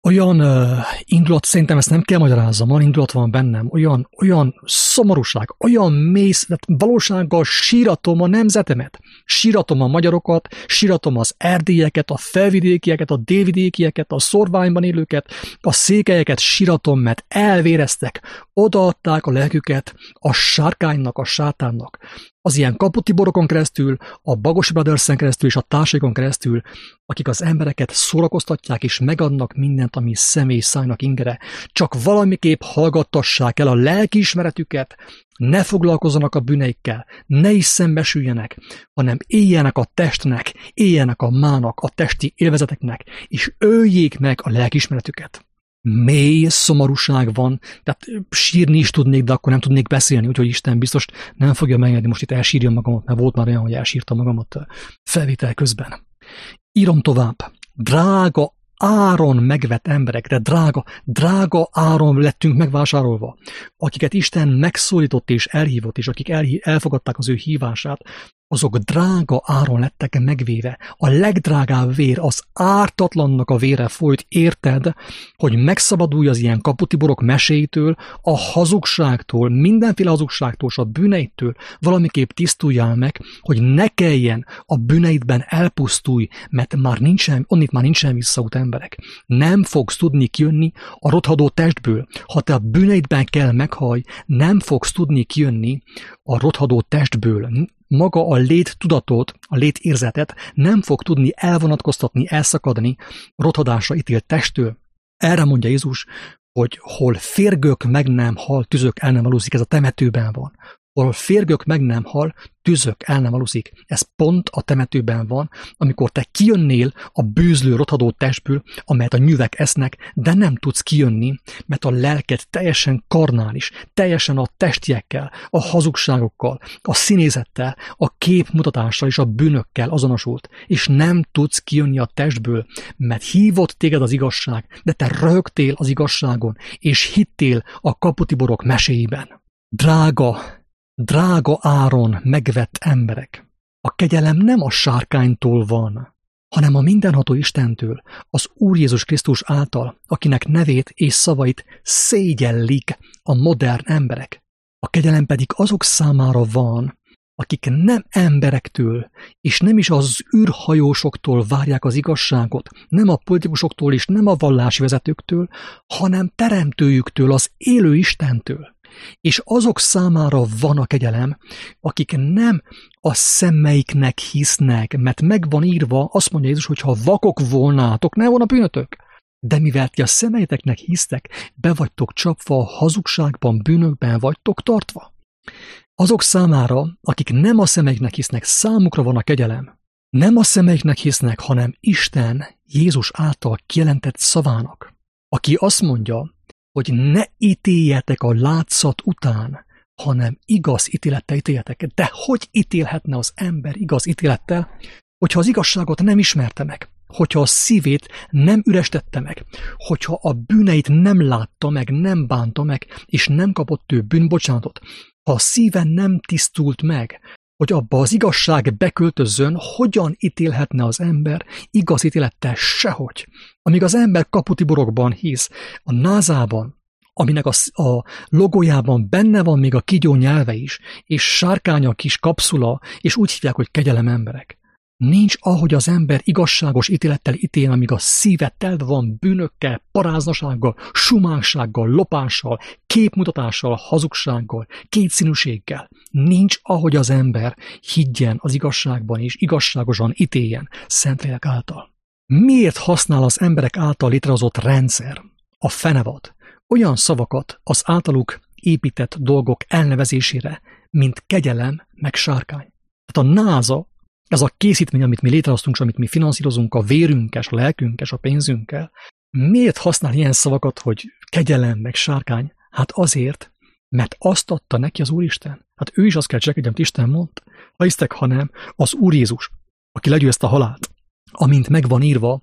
olyan uh, indulat, szerintem ezt nem kell magyarázzam, olyan indulat van bennem, olyan, olyan szomorúság, olyan mély, valósággal síratom a nemzetemet, síratom a magyarokat, síratom az erdélyeket, a felvidékieket, a délvidékieket, a szorványban élőket, a székelyeket síratom, mert elvéreztek, odaadták a lelküket a sárkánynak, a sátánnak. Az ilyen Kaputiborokon keresztül, a Bagosi Brothers-en keresztül és a társaikon keresztül, akik az embereket szórakoztatják és megadnak mindent, ami személy szájnak ingere, csak valamiképp hallgattassák el a lelkiismeretüket, ne foglalkozzanak a bűneikkel, ne is szembesüljenek, hanem éljenek a testnek, éljenek a mának, a testi élvezeteknek, és öljék meg a lelkiismeretüket. Mély szomorúság van, tehát sírni is tudnék, de akkor nem tudnék beszélni, úgyhogy Isten biztos nem fogja megengedni, most itt elsírjam magamat, mert volt már olyan, hogy elsírtam magamat felvétel közben. Írom tovább. Drága áron megvett emberek, de drága, drága áron lettünk megvásárolva, akiket Isten megszólított és elhívott, és akik elfogadták az ő hívását, azok drága áron lettek megvéve. A legdrágább vér, az ártatlannak a vére folyt, érted, hogy megszabadulj az ilyen Kaputiborok meséitől, a hazugságtól, mindenféle hazugságtól és a bűneitől, valamiképp tisztuljál meg, hogy ne kelljen a bűneidben elpusztulj, mert már nincsen, onnit már nincsen visszaút, emberek. Nem fogsz tudni kijönni a rothadó testből. Ha te a bűneidben kell meghalj, nem fogsz tudni kijönni a rothadó testből. Maga a lét tudatot, a lét érzetet nem fog tudni elvonatkoztatni, elszakadni rothadásra ítélt testtől. Erre mondja Jézus, hogy hol férgök meg nem hal, tüzök el nem aluzik, ez a temetőben van. Hol férgök meg nem hal, tüzök el nem aluzik. Ez pont a temetőben van, amikor te kijönnél a bűzlő, rothadó testből, amelyet a nyüvek esznek, de nem tudsz kijönni, mert a lelked teljesen karnális, teljesen a testiekkel, a hazugságokkal, a színézettel, a képmutatással és a bűnökkel azonosult, és nem tudsz kijönni a testből, mert hívott téged az igazság, de te röhögtél az igazságon, és hittél a Kaputiborok meséiben. Drága, Drága áron megvett emberek. A kegyelem nem a sárkánytól van, hanem a mindenható Istentől, az Úr Jézus Krisztus által, akinek nevét és szavait szégyellik a modern emberek. A kegyelem pedig azok számára van, akik nem emberektől, és nem is az űrhajósoktól várják az igazságot, nem a politikusoktól és nem a vallási vezetőktől, hanem teremtőjüktől, az élő Istentől. És azok számára van a kegyelem, akik nem a szemeiknek hisznek, mert meg van írva, azt mondja Jézus, hogy ha vakok volnátok, ne volna bűnötök. De mivel ti a szemeiteknek hisztek, be vagytok csapva, a hazugságban, bűnökben vagytok tartva. Azok számára, akik nem a szemeiknek hisznek, számukra van a kegyelem. Nem a szemeiknek hisznek, hanem Isten Jézus által kijelentett szavának, aki azt mondja, hogy ne ítéljetek a látszat után, hanem igaz ítélettel ítéljetek. De hogy ítélhetne az ember igaz ítélettel, hogyha az igazságot nem ismerte meg, hogyha a szívét nem ürestette meg, hogyha a bűneit nem látta meg, nem bánta meg, és nem kapott ő bűnbocsánatot, ha a szíve nem tisztult meg, hogy abba az igazság beköltözzön, hogyan ítélhetne az ember igaz ítélettel? Sehogy. Amíg az ember Kaputiborokban hisz, a názában, aminek a, a logójában benne van még a kígyó nyelve is, és sárkány a kis kapszula, és úgy hívják, hogy kegyelem emberek. Nincs, ahogy az ember igazságos ítélettel ítél, amíg a szíve telve van bűnökkel, paráznasággal, sumánsággal, lopással, képmutatással, hazugsággal, kétszínűséggel. Nincs, ahogy az ember higgyen az igazságban és igazságosan ítéljen Szentlélek által. Miért használ az emberek által létrehozott rendszer, a fenevad, olyan szavakat az általuk épített dolgok elnevezésére, mint kegyelem meg sárkány? Tehát a náza, ez a készítmény, amit mi létrehoztunk, és amit mi finanszírozunk a vérünkkel, a lelkünkkel, a pénzünkkel, miért használ ilyen szavakat, hogy kegyelem meg sárkány? Hát azért, mert azt adta neki az Úristen. Hát ő is azt kell cselekedjen, amit Isten mondta. Ha hisztek, ha nem, az Úr Jézus, aki legyőzte a halált, amint megvan írva,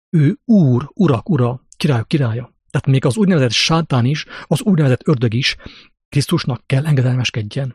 ő Úr, Urak, Ura, Királyok királya. Tehát még az úgynevezett sátán is, az úgynevezett ördög is Krisztusnak kell engedelmeskedjen.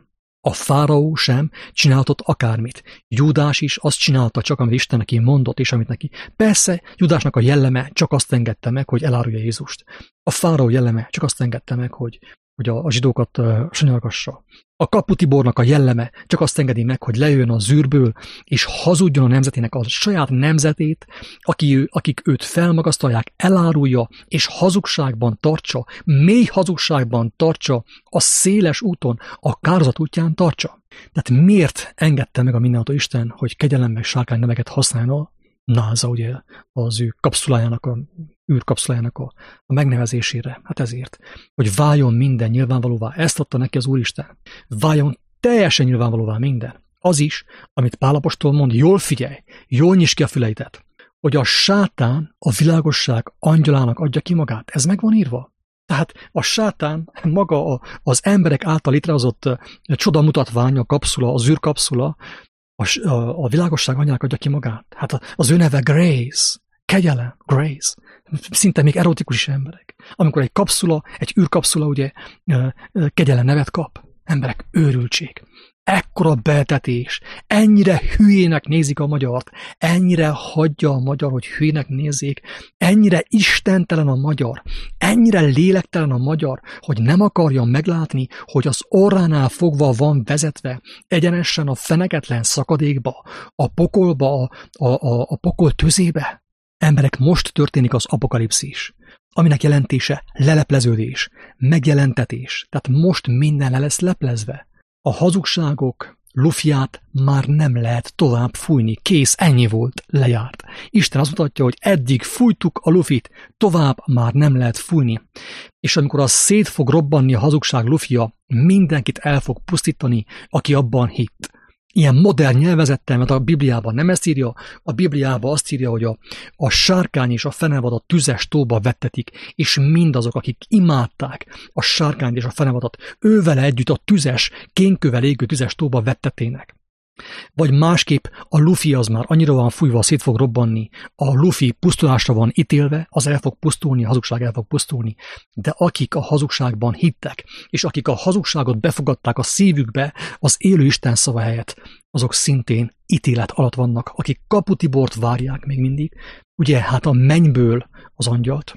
A fáraó sem csinálhatott akármit. Júdás is azt csinálta csak, amit Isten neki mondott, és amit neki. Persze, Júdásnak a jelleme csak azt engedte meg, hogy elárulja Jézust. A fáraó jelleme csak azt engedte meg, hogy, hogy a, a zsidókat uh, sanyargassa. A Kaputibornak a jelleme csak azt engedi meg, hogy lejön a zűrből, és hazudjon a nemzetének, a saját nemzetét, aki, akik őt felmagasztalják, elárulja, és hazugságban tartsa, mély hazugságban tartsa, a széles úton, a kárhozat útján tartsa. Tehát miért engedte meg a mindenható Isten, hogy kegyelem meg sárkány neveket használjon a náza, ugye, az ő kapszulájának, a űrkapszulájának a, a megnevezésére? Hát ezért, hogy váljon minden nyilvánvalóvá. Ezt adta neki az Úristen. Váljon teljesen nyilvánvalóvá minden. Az is, amit Pál apostol mond, jól figyelj, jól nyisd ki a füleidet, hogy a sátán a világosság angyalának adja ki magát. Ez meg van írva. Tehát a sátán maga a, az emberek által létrehozott csodamutatvány, a kapszula, az űrkapszula, a, a, a világosság angyalának adja ki magát. Hát az ő neve Grace, kegyelem, Grace. Szinte még erotikus is emberek. Amikor egy kapszula, egy űrkapszula ugye kegyelem nevet kap, emberek őrültség. Ekkora beltetés, ennyire hülyének nézik a magyart, ennyire hagyja a magyar, hogy hülyének nézzék, ennyire istentelen a magyar, ennyire lélektelen a magyar, hogy nem akarja meglátni, hogy az orránál fogva van vezetve egyenesen a feneketlen szakadékba, a pokolba, a, a, a, a pokol tözébe. Emberek, most történik az apokalipszis, aminek jelentése lelepleződés, megjelentetés, tehát most minden le lesz leplezve. A hazugságok lufját már nem lehet tovább fújni. Kész, ennyi volt, lejárt. Isten azt mutatja, hogy eddig fújtuk a lufit, tovább már nem lehet fújni. És amikor az szét fog robbanni a hazugság lufja, mindenkit el fog pusztítani, aki abban hitt. Ilyen modern nyelvezettel, mert a Bibliában nem ezt írja, a Bibliában azt írja, hogy a, a sárkány és a fenevadat tüzes tóba vettetik, és mindazok, akik imádták a sárkányt és a fenevadat, ővele együtt a tüzes, kénkövel égő tüzes tóba vettetének. Vagy másképp a lufi az már annyira van fújva, szét fog robbanni, a lufi pusztulásra van ítélve, az el fog pusztulni, a hazugság el fog pusztulni. De akik a hazugságban hittek, és akik a hazugságot befogadták a szívükbe az élő Isten szava helyett, azok szintén ítélet alatt vannak, akik Kaputibort várják még mindig, ugye hát a mennyből az angyalt,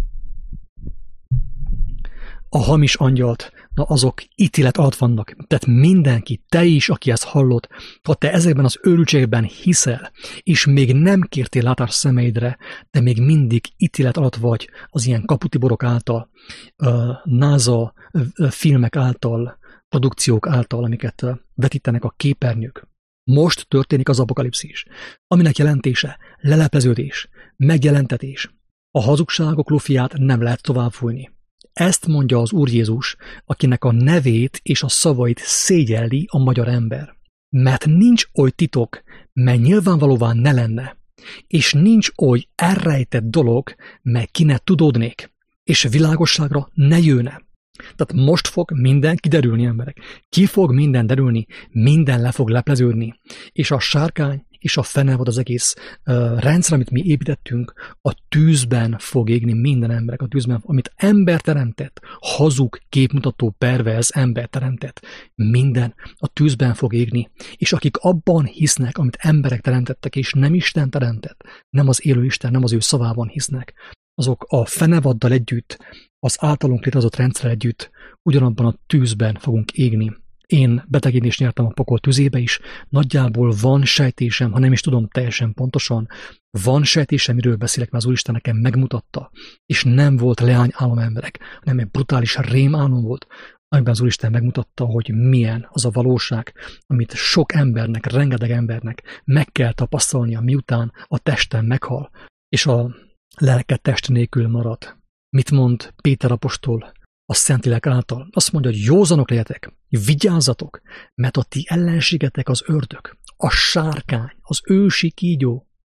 a hamis angyalt, na azok ítélet alatt vannak. Tehát mindenki, te is, aki ezt hallott, ha te ezekben az őrültségben hiszel, és még nem kértél látást szemeidre, de még mindig ítélet alatt vagy az ilyen kaputiborok által, NASA filmek által, produkciók által, amiket vetítenek a képernyők. Most történik az apokalipszis, aminek jelentése lelepleződés, megjelentetés. A hazugságok lufját nem lehet tovább fújni. Ezt mondja az Úr Jézus, akinek a nevét és a szavait szégyelli a magyar ember. Mert nincs oly titok, mely nyilvánvalóan ne lenne, és nincs oly elrejtett dolog, mely ki ne tudódnék, és világosságra ne jönne. Tehát most fog minden kiderülni, emberek. Ki fog minden derülni, minden le fog lepleződni, és a sárkány és a fenevad, az egész uh, rendszer, amit mi építettünk, a tűzben fog égni minden emberek, a tűzben, amit ember teremtett, hazug, képmutató, perverz ember teremtett, minden a tűzben fog égni, és akik abban hisznek, amit emberek teremtettek, és nem Isten teremtett, nem az élő Isten, nem az ő szavában hisznek, azok a fenevaddal együtt, az általunk létrehozott rendszer együtt ugyanabban a tűzben fogunk égni. Én betegedést nyertem a pokol tüzébe is, nagyjából van sejtésem, ha nem is tudom teljesen pontosan, van sejtésem, miről beszélek, mert az Úristen nekem megmutatta, és nem volt leány álom, emberek, hanem egy brutális rém álom volt, amiben az Úristen megmutatta, hogy milyen az a valóság, amit sok embernek, rengeteg embernek meg kell tapasztalnia, miután a testen meghal, és a lelke test nélkül marad. Mit mond Péter apostol a Szentlélek által? Azt mondja, hogy józanok legyetek, vigyázzatok, mert a ti ellenségetek az ördög, a sárkány, az ősi kígyó.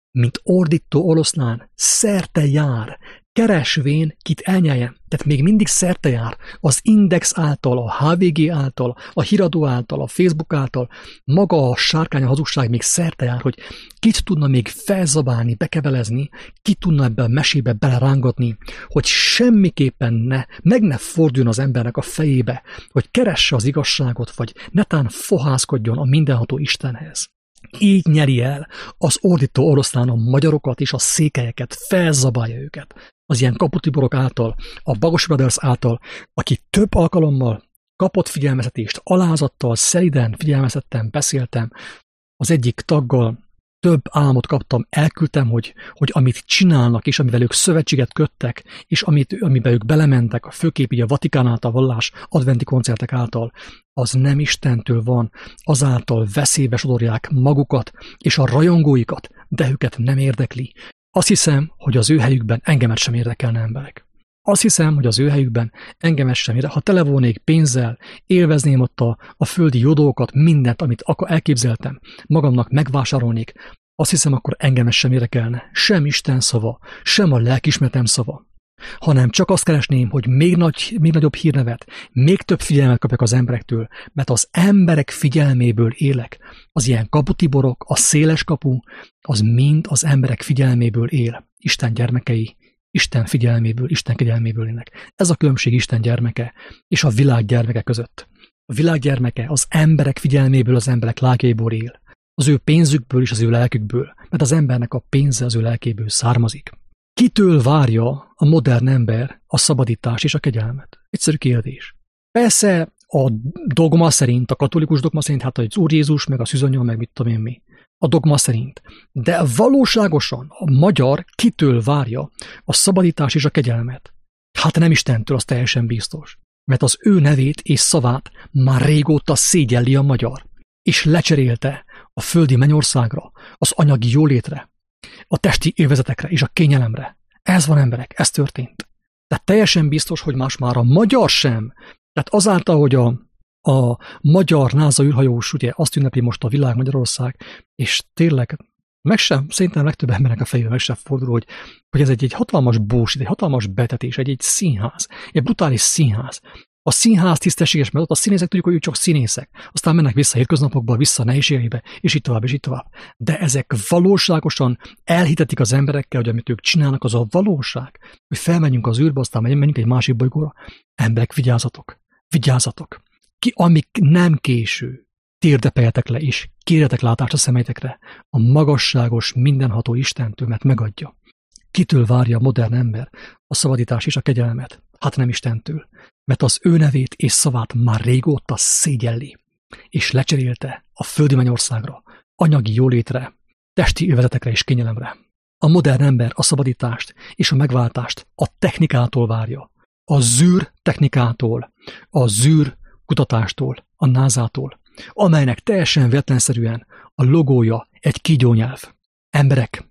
mint ordító oroszlán, szerte jár, keresvén, kit elnyeljen. Tehát még mindig szerte jár az Index által, a há vé gé által, a híradó által, a Facebook által, maga a sárkány, a hazugság még szerte jár, hogy kit tudna még felzabálni, bekebelezni, ki tudna ebbe a mesébe belerángatni, hogy semmiképpen ne, meg ne forduljon az embernek a fejébe, hogy keresse az igazságot, vagy netán fohászkodjon a mindenható Istenhez. Így nyeri el az ordító oroszlán a magyarokat és a székelyeket, felzabálja őket. Az ilyen kaputiborok által, a Bagos Brothers által, aki több alkalommal kapott figyelmeztetést, alázattal, szeliden figyelmeztettem, beszéltem, az egyik taggal több álmot kaptam, elküldtem, hogy, hogy amit csinálnak, és amivel ők szövetséget köttek, és amit, amiben ők belementek, a főképp így a Vatikán által vallás, adventi koncertek által, az nem Istentől van, azáltal veszélybe sodorják magukat és a rajongóikat, de őket nem érdekli. Azt hiszem, hogy az ő helyükben engemet sem érdekelne emberek. Azt hiszem, hogy az ő helyükben engemet sem érdekel. Ha tele volnék pénzzel, élvezném ott a, a földi jó dolgokat, mindent, amit akkor elképzeltem, magamnak megvásárolnék, azt hiszem, akkor engemet sem érdekelne. Sem Isten szava, sem a lelkiismeretem szava. Hanem csak azt keresném, hogy még, nagy, még nagyobb hírnevet, még több figyelmet kapjak az emberektől, mert az emberek figyelméből élek. Az ilyen kaputiborok, a széles kapu, az mind az emberek figyelméből él. Isten gyermekei, Isten figyelméből, Isten kegyelméből élnek. Ez a különbség Isten gyermeke és a világ gyermeke között. A világ gyermeke az emberek figyelméből, az emberek lelkéből él. Az ő pénzükből és az ő lelkükből, mert az embernek a pénze az ő lelkéből származik. Kitől várja a modern ember a szabadítást és a kegyelmet? Egyszerű kérdés. Persze a dogma szerint, a katolikus dogma szerint, hát az Úr Jézus, meg a szűzanya, meg mit tudom én mi. A dogma szerint. De valóságosan a magyar kitől várja a szabadítást és a kegyelmet? Hát nem Istentől, az teljesen biztos. Mert az ő nevét és szavát már régóta szégyelli a magyar. És lecserélte a földi mennyországra, az anyagi jólétre, a testi élvezetekre és a kényelemre. Ez van, emberek, ez történt. De teljesen biztos, hogy más már a magyar sem. Tehát azáltal, hogy a, a magyar náza űrhajós ugye azt ünnepli most a világ Magyarország, és tényleg meg sem, szerintem legtöbb embernek a fejében meg sem fordul, hogy, hogy ez egy, egy hatalmas bullshit, egy hatalmas betetés, egy, egy színház, egy brutális színház. A színház tisztességes, mert ott a színészek tudjuk, hogy ők csak színészek. Aztán mennek vissza hétköznapokba, vissza a nehézségeibe, és így tovább, és így tovább. De ezek valóságosan elhitetik az emberekkel, hogy amit ők csinálnak, az a valóság. Hogy felmenjünk az űrbe, aztán menjünk egy másik bolygóra. Emberek, vigyázzatok! Vigyázzatok! Ki, amíg nem késő, térdepeljetek le, és kérjetek látást a szemeitekre a magasságos, mindenható Istentől, mert megadja. Kitől várja a modern ember a szabadítás és a kegyelmet? Hát nem Istentől, mert az ő nevét és szavát már régóta szégyelli, és lecserélte a földi mennyországra, anyagi jólétre, testi élvezetekre és kényelemre. A modern ember a szabadítást és a megváltást a technikától várja, a zűr technikától, a zűr kutatástól, a názától, amelynek teljesen véletlenszerűen a logója egy kígyónyelv. Emberek,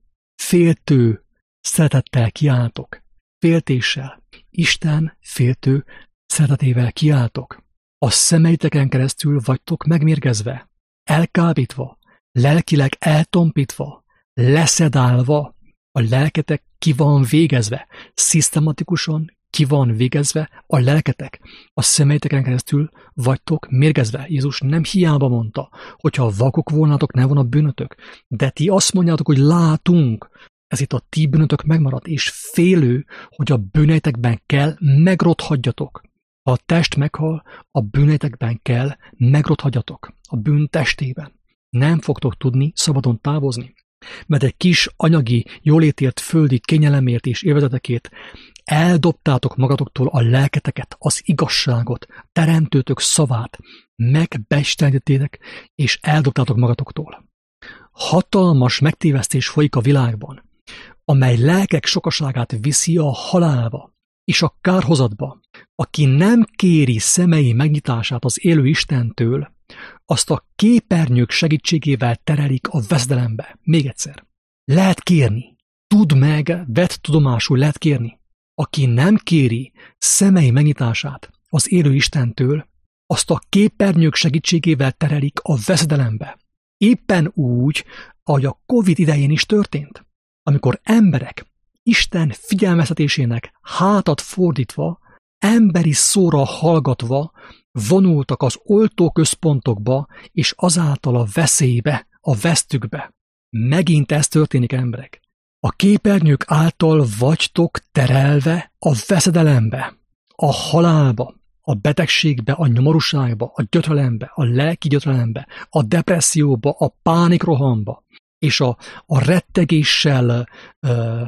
féltő szeretettel kiáltok, féltéssel, Isten féltő szeretetével kiáltok. A szemeiteken keresztül vagytok megmérgezve, elkábítva, lelkileg eltompítva, leszedálva, a lelketek ki van végezve, szisztematikusan ki van végezve a lelketek. A szemeiteken keresztül vagytok mérgezve. Jézus nem hiába mondta, hogyha vakok volnátok, ne volna bűnötök, de ti azt mondjátok, hogy látunk, ez itt a ti bűnötök megmaradt, és félő, hogy a bűneitekben kell megrothadjatok. Ha a test meghal, a bűneitekben kell megrothadjatok. A bűn testében. Nem fogtok tudni szabadon távozni. Mert egy kis anyagi, jólétért, földi kényelemért és élvezetekért eldobtátok magatoktól a lelketeket, az igazságot, teremtőtök szavát, megbestenítettétek, és eldobtátok magatoktól. Hatalmas megtévesztés folyik a világban, amely lelkek sokaságát viszi a halálba és a kárhozatba. Aki nem kéri szemei megnyitását az élő Istentől, azt a képernyők segítségével terelik a veszedelembe. Még egyszer. Lehet kérni. Tudd meg, vedd tudomásul, lehet kérni. Aki nem kéri szemei megnyitását az élő Istentől, azt a képernyők segítségével terelik a veszedelembe. Éppen úgy, ahogy a Covid idején is történt. amikor emberek Isten figyelmeztetésének hátat fordítva, emberi szóra hallgatva vonultak az oltóközpontokba, és azáltal a veszélybe, a vesztükbe. Megint ez történik, emberek. A képernyők által vagytok terelve a veszedelembe, a halálba, a betegségbe, a nyomorúságba, a gyötrelembe, a lelki gyötrelembe, a depresszióba, a pánikrohamba, és a, a rettegéssel ö,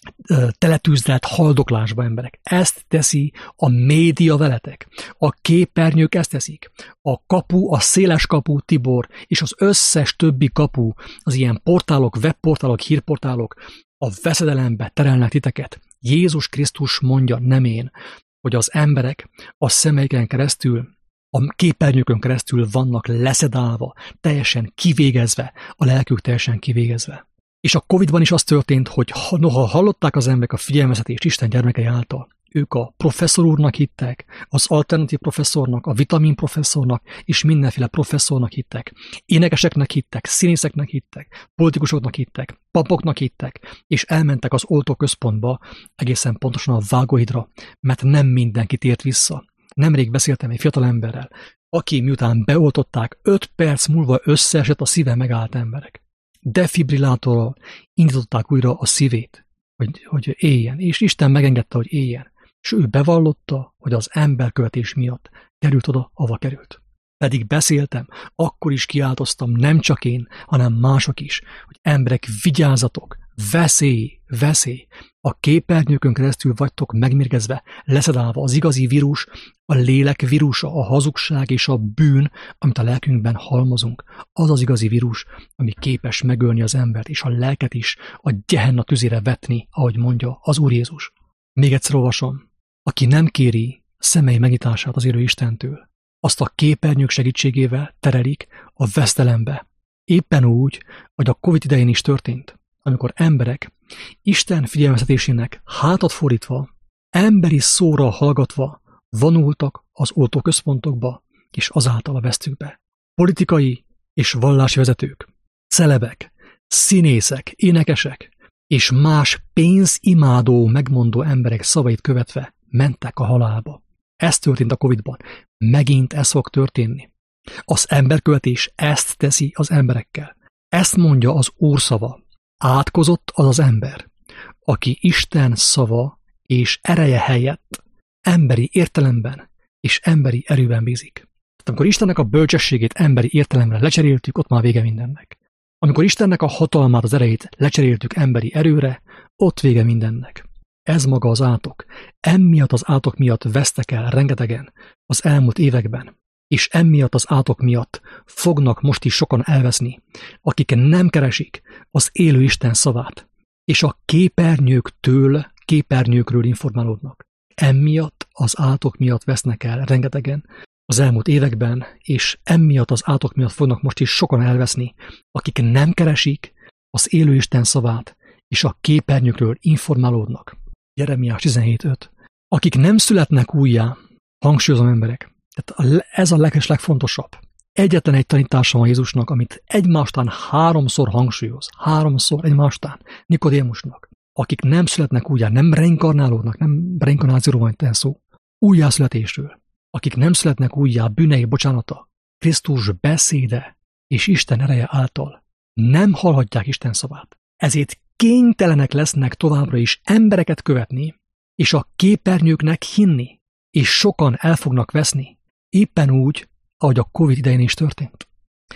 ö, teletűzlet haldoklásba, emberek. Ezt teszi a média veletek. A képernyők ezt teszik. A kapu, a széles kapu, Tibor, és az összes többi kapu, az ilyen portálok, webportálok, hírportálok, a veszedelembe terelnek titeket. Jézus Krisztus mondja, nem én, hogy az emberek a szemeiken keresztül, a képernyőkön keresztül vannak leszedálva, teljesen kivégezve, a lelkük teljesen kivégezve. És a Covidban is az történt, hogy noha hallották az emberek a figyelmeztetést Isten gyermekei által, ők a professzor úrnak hittek, az alternatív professzornak, a vitamin professzornak, és mindenféle professzornak hittek. Énekeseknek hittek, színészeknek hittek, politikusoknak hittek, papoknak hittek, és elmentek az oltóközpontba, egészen pontosan a vágóhidra, mert nem mindenki tért vissza. Nemrég beszéltem egy fiatal emberrel, aki miután beoltották, öt perc múlva összeesett, a szíve megállt, emberek. Defibrillátorral indították újra a szívét, hogy, hogy éljen, és Isten megengedte, hogy éljen. És ő bevallotta, hogy az emberkövetés miatt került oda, ahova került. Pedig beszéltem, akkor is kiáltoztam, nem csak én, hanem mások is, hogy emberek, vigyázzatok, veszély, veszély. A képernyőkön keresztül vagytok megmérgezve, leszedálva az igazi vírus, a lélek vírusa, a hazugság és a bűn, amit a lelkünkben halmozunk. Az az igazi vírus, ami képes megölni az embert, és a lelket is a Gehenna tüzére vetni, ahogy mondja az Úr Jézus. Még egyszer olvasom. Aki nem kéri szemei megnyitását az élő Istentől, azt a képernyők segítségével terelik a vesztelembe. Éppen úgy, hogy a Covid idején is történt, amikor emberek Isten figyelmeztetésének hátat fordítva, emberi szóra hallgatva vonultak az oltóközpontokba, és azáltal a vesztükbe. Politikai és vallási vezetők, celebek, színészek, énekesek, és más pénzimádó, megmondó emberek szavait követve mentek a halálba. Ez történt a Covidban. Megint ez fog történni. Az emberkövetés ezt teszi az emberekkel. Ezt mondja az Úr szava. Átkozott az az ember, aki Isten szava és ereje helyett emberi értelemben és emberi erőben bízik. Tehát amikor Istennek a bölcsességét emberi értelemre lecseréltük, ott már vége mindennek. Amikor Istennek a hatalmát, az erejét lecseréltük emberi erőre, ott vége mindennek. Ez maga az átok. Emiatt az átok miatt vesztek el rengetegen az elmúlt években, és emiatt az átok miatt fognak most is sokan elveszni, akik nem keresik az élő Isten szavát, és a képernyőktől, képernyőkről informálódnak. Emiatt az átok miatt vesznek el rengetegen az elmúlt években, és emiatt az átok miatt fognak most is sokan elveszni, akik nem keresik az élő Isten szavát, és a képernyőkről informálódnak. Jeremiás tizenhét öt. Akik nem születnek újjá, hangsúlyozom emberek, tehát ez a leges legfontosabb. Egyetlen egy tanítása van Jézusnak, amit egymástán háromszor hangsúlyoz, háromszor egymástán Nikodémusnak. Akik nem születnek újjá, nem reinkarnálódnak, nem reinkarnációról van itt szó, újjászületésről. Akik nem születnek újjá, bűnei bocsánata, Krisztus beszéde és Isten ereje által nem hallhatják Isten szavát. Ezért kénytelenek lesznek továbbra is embereket követni, és a képernyőknek hinni, és sokan el fognak veszni, éppen úgy, ahogy a Covid idején is történt.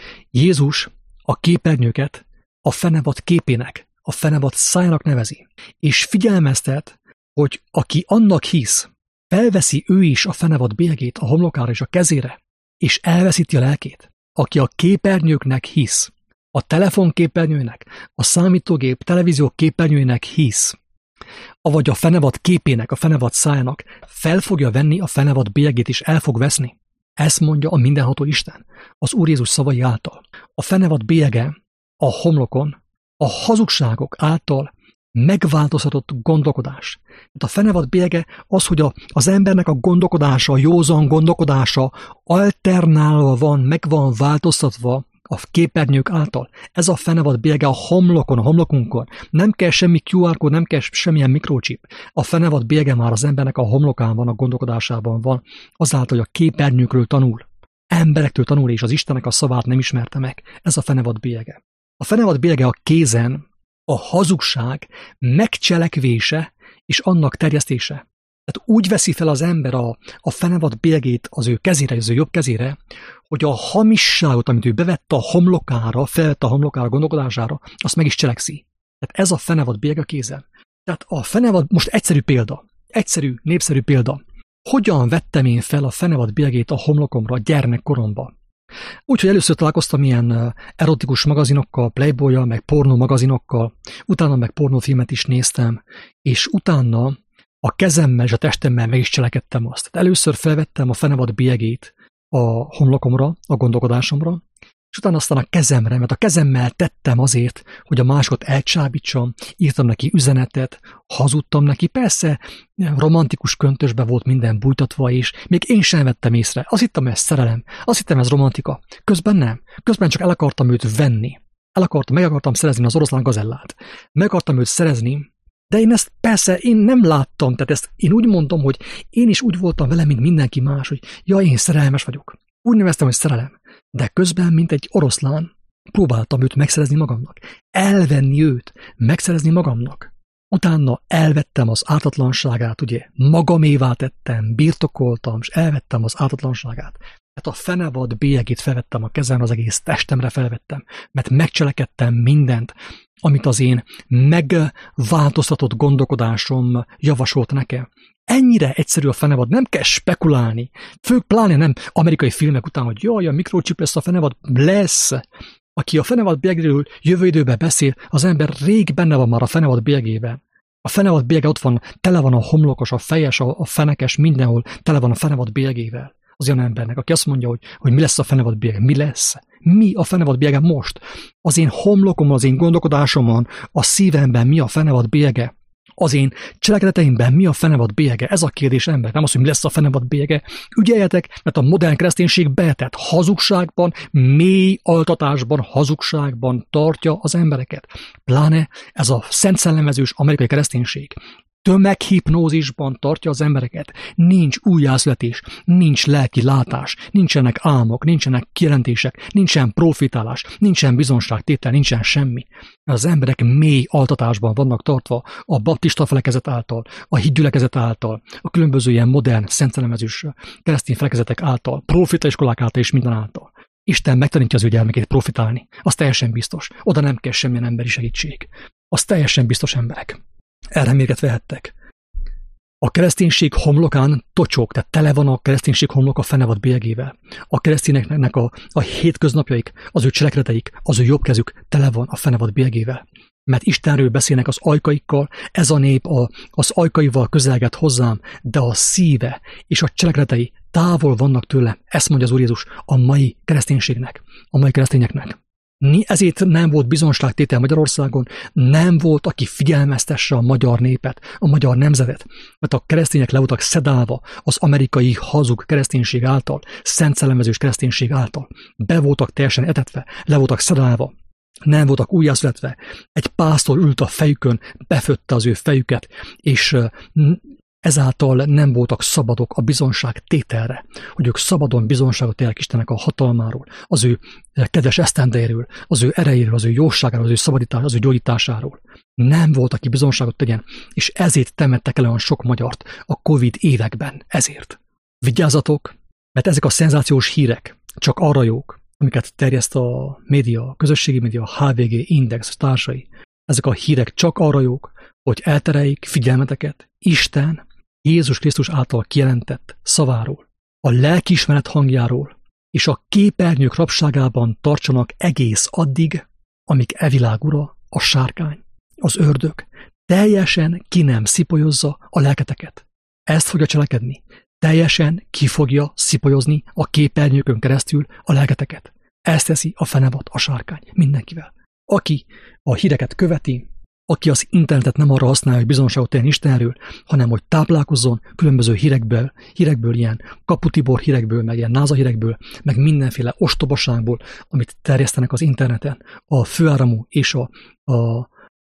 Jézus a képernyőket a fenevad képének, a fenevad szájának nevezi, és figyelmeztet, hogy aki annak hisz, felveszi ő is a fenevad bélyegét a homlokára és a kezére, és elveszíti a lelkét. Aki a képernyőknek hisz, a telefonképernyőnek, a számítógép, televízió képernyőnek hisz, avagy a fenevad képének, a fenevad szájának fel fogja venni a fenevad bélyegét, és el fog veszni. Ezt mondja a mindenható Isten, az Úr Jézus szavai által. A fenevad bélyege a homlokon, a hazugságok által megváltoztatott gondolkodás. A fenevad bélyege az, hogy a, az embernek a gondolkodása, a józan gondolkodása alternálva van, meg van változtatva a képernyők által. Ez a fenevad bélge a homlokon, a homlokunkon. Nem kell semmi kú er kód, nem kell semmilyen mikrochip. A fenevad bélge már az embernek a homlokán van, a gondolkodásában van, azáltal, hogy a képernyőkről tanul. Emberektől tanul, és az Istennek a szavát nem ismerte meg. Ez a fenevad bélge. A fenevad bélge a kézen a hazugság megcselekvése és annak terjesztése. Tehát úgy veszi fel az ember a, a fenevad bélgét az ő kezére, az ő jobb kezére, hogy a hamisságot, amit ő bevette a homlokára, felvette a homlokára, a gondolkodására, azt meg is cselekszi. Tehát ez a fenevad bélge a kézen. Tehát a fenevad, most egyszerű példa, egyszerű, népszerű példa. Hogyan vettem én fel a fenevad bélgét a homlokomra gyermekkoromban? Úgyhogy először találkoztam ilyen erotikus magazinokkal, Playboy-jal, meg pornó magazinokkal, utána meg pornófilmet is néztem, és utána a kezemmel és a testemmel meg is cselekedtem azt. Először felvettem a fenevad bélyegét a homlokomra, a gondolkodásomra, és utána aztán a kezemre, mert a kezemmel tettem azért, hogy a másikat elcsábítsam, írtam neki üzenetet, hazudtam neki, persze romantikus köntösbe volt minden bújtatva, és még én sem vettem észre. Azt hittem, ez szerelem, azt hittem, ez romantika. Közben nem. Közben csak el akartam őt venni. El akartam, meg akartam szerezni az oroszlán gazellát. Meg akartam őt szerezni, de én ezt persze én nem láttam, tehát ezt én úgy mondom, hogy én is úgy voltam vele, mint mindenki más, hogy ja, én szerelmes vagyok. Úgy neveztem, hogy szerelem. De közben, mint egy oroszlán, próbáltam őt megszerezni magamnak. Elvenni őt, megszerezni magamnak. Utána elvettem az ártatlanságát, ugye, magamévá tettem, birtokoltam, és elvettem az ártatlanságát. Tehát a fenevad bélyegét felvettem a kezemre, az egész testemre felvettem, mert megcselekedtem mindent, amit az én megváltoztatott gondolkodásom javasolt nekem. Ennyire egyszerű a fenevad, nem kell spekulálni. Főleg pláne nem amerikai filmek után, hogy jaj, a mikrochip lesz, a fenevad lesz. Aki a fenevad bélyegéről jövő időben beszél, az ember rég benne van már a fenevad bélyegében. A fenevad bélyege ott van, tele van a homlokos, a fejes, a, a fenekes, mindenhol tele van a fenevad bélyegével. Az olyan embernek, aki azt mondja, hogy, hogy mi lesz a fenevad bélyege, mi lesz? Mi a fenevad bélyege most? Az én homlokomon, az én gondolkodásomon, a szívemben mi a fenevad bélyege? Az én cselekedeteimben mi a fenevad bélyege? Ez a kérdés, ember. Nem az, hogy mi lesz a fenevad bélyege. Ügyeljetek, mert a modern kereszténység beletett hazugságban, mély altatásban, hazugságban tartja az embereket. Pláne ez a szent szellemezős amerikai kereszténység. Tömeghipnózisban tartja az embereket. Nincs újjászületés, nincs lelki látás, nincsenek álmok, nincsenek kijelentések, nincsen profitálás, nincsen bizonságtétel, nincsen semmi. Az emberek mély altatásban vannak tartva a baptista felekezet által, a hitgyülekezet által, a különböző ilyen modern, szentszellemezős keresztény felekezetek által, profitaiskolák által és minden által. Isten megtanítja az ő gyermekét profitálni. Az teljesen biztos. Oda nem kell semmilyen emberi segítség. Az teljesen biztos, emberek. Erre mérget vehettek. A kereszténység homlokán tocsog, tehát tele van a kereszténység homlok a fenevad bélyegével. A keresztényeknek a, a hétköznapjaik, az ő cselekedeteik, az ő jobb kezük tele van a fenevad bélyegével. Mert Istenről beszélnek az ajkaikkal, ez a nép a, az ajkaival közelget hozzám, de a szíve és a cselekedetei távol vannak tőle. Ezt mondja az Úr Jézus a mai kereszténységnek, a mai keresztényeknek. Ezért nem volt bizonságtétel Magyarországon, nem volt, aki figyelmeztesse a magyar népet, a magyar nemzetet, mert a keresztények le voltak szedálva az amerikai hazug kereszténység által, szentszellemezős kereszténység által. Be voltak teljesen etetve, le voltak szedálva, nem voltak újjászületve. Egy pásztor ült a fejükön, befötte az ő fejüket, és ezáltal nem voltak szabadok a bizonság tételre, hogy ők szabadon bizonságot élnek Istennek a hatalmáról, az ő kedves esztendejéről, az ő erejéről, az ő jóságáról, az ő szabadításáról, az ő gyógyításáról. Nem volt, aki bizonságot tegyen, és ezért temettek el olyan sok magyart a Covid években. Ezért. Vigyázzatok, mert ezek a szenzációs hírek csak arra jók, amiket terjeszt a média, a közösségi média, a há vé gé, Index, társai. Ezek a hírek csak arra jók, hogy eltereljék figyelmeteket Isten, Jézus Krisztus által kijelentett szaváról, a lelkiismeret hangjáról, és a képernyők rabságában tartsanak egész addig, amíg e világ ura, a sárkány, az ördög teljesen ki nem szipolyozza a lelketeket. Ezt fogja cselekedni. Teljesen ki fogja szipolyozni a képernyőkön keresztül a lelketeket. Ezt teszi a fenevad, a sárkány mindenkivel. Aki a híreket követi, aki az internetet nem arra használja, hogy bizonságot tegyen Istenről, hanem hogy táplálkozzon különböző hírekből, hírekből, ilyen Kaputibor hírekből, meg ilyen NASA hírekből, meg mindenféle ostobaságból, amit terjesztenek az interneten, a főáramú és a, a,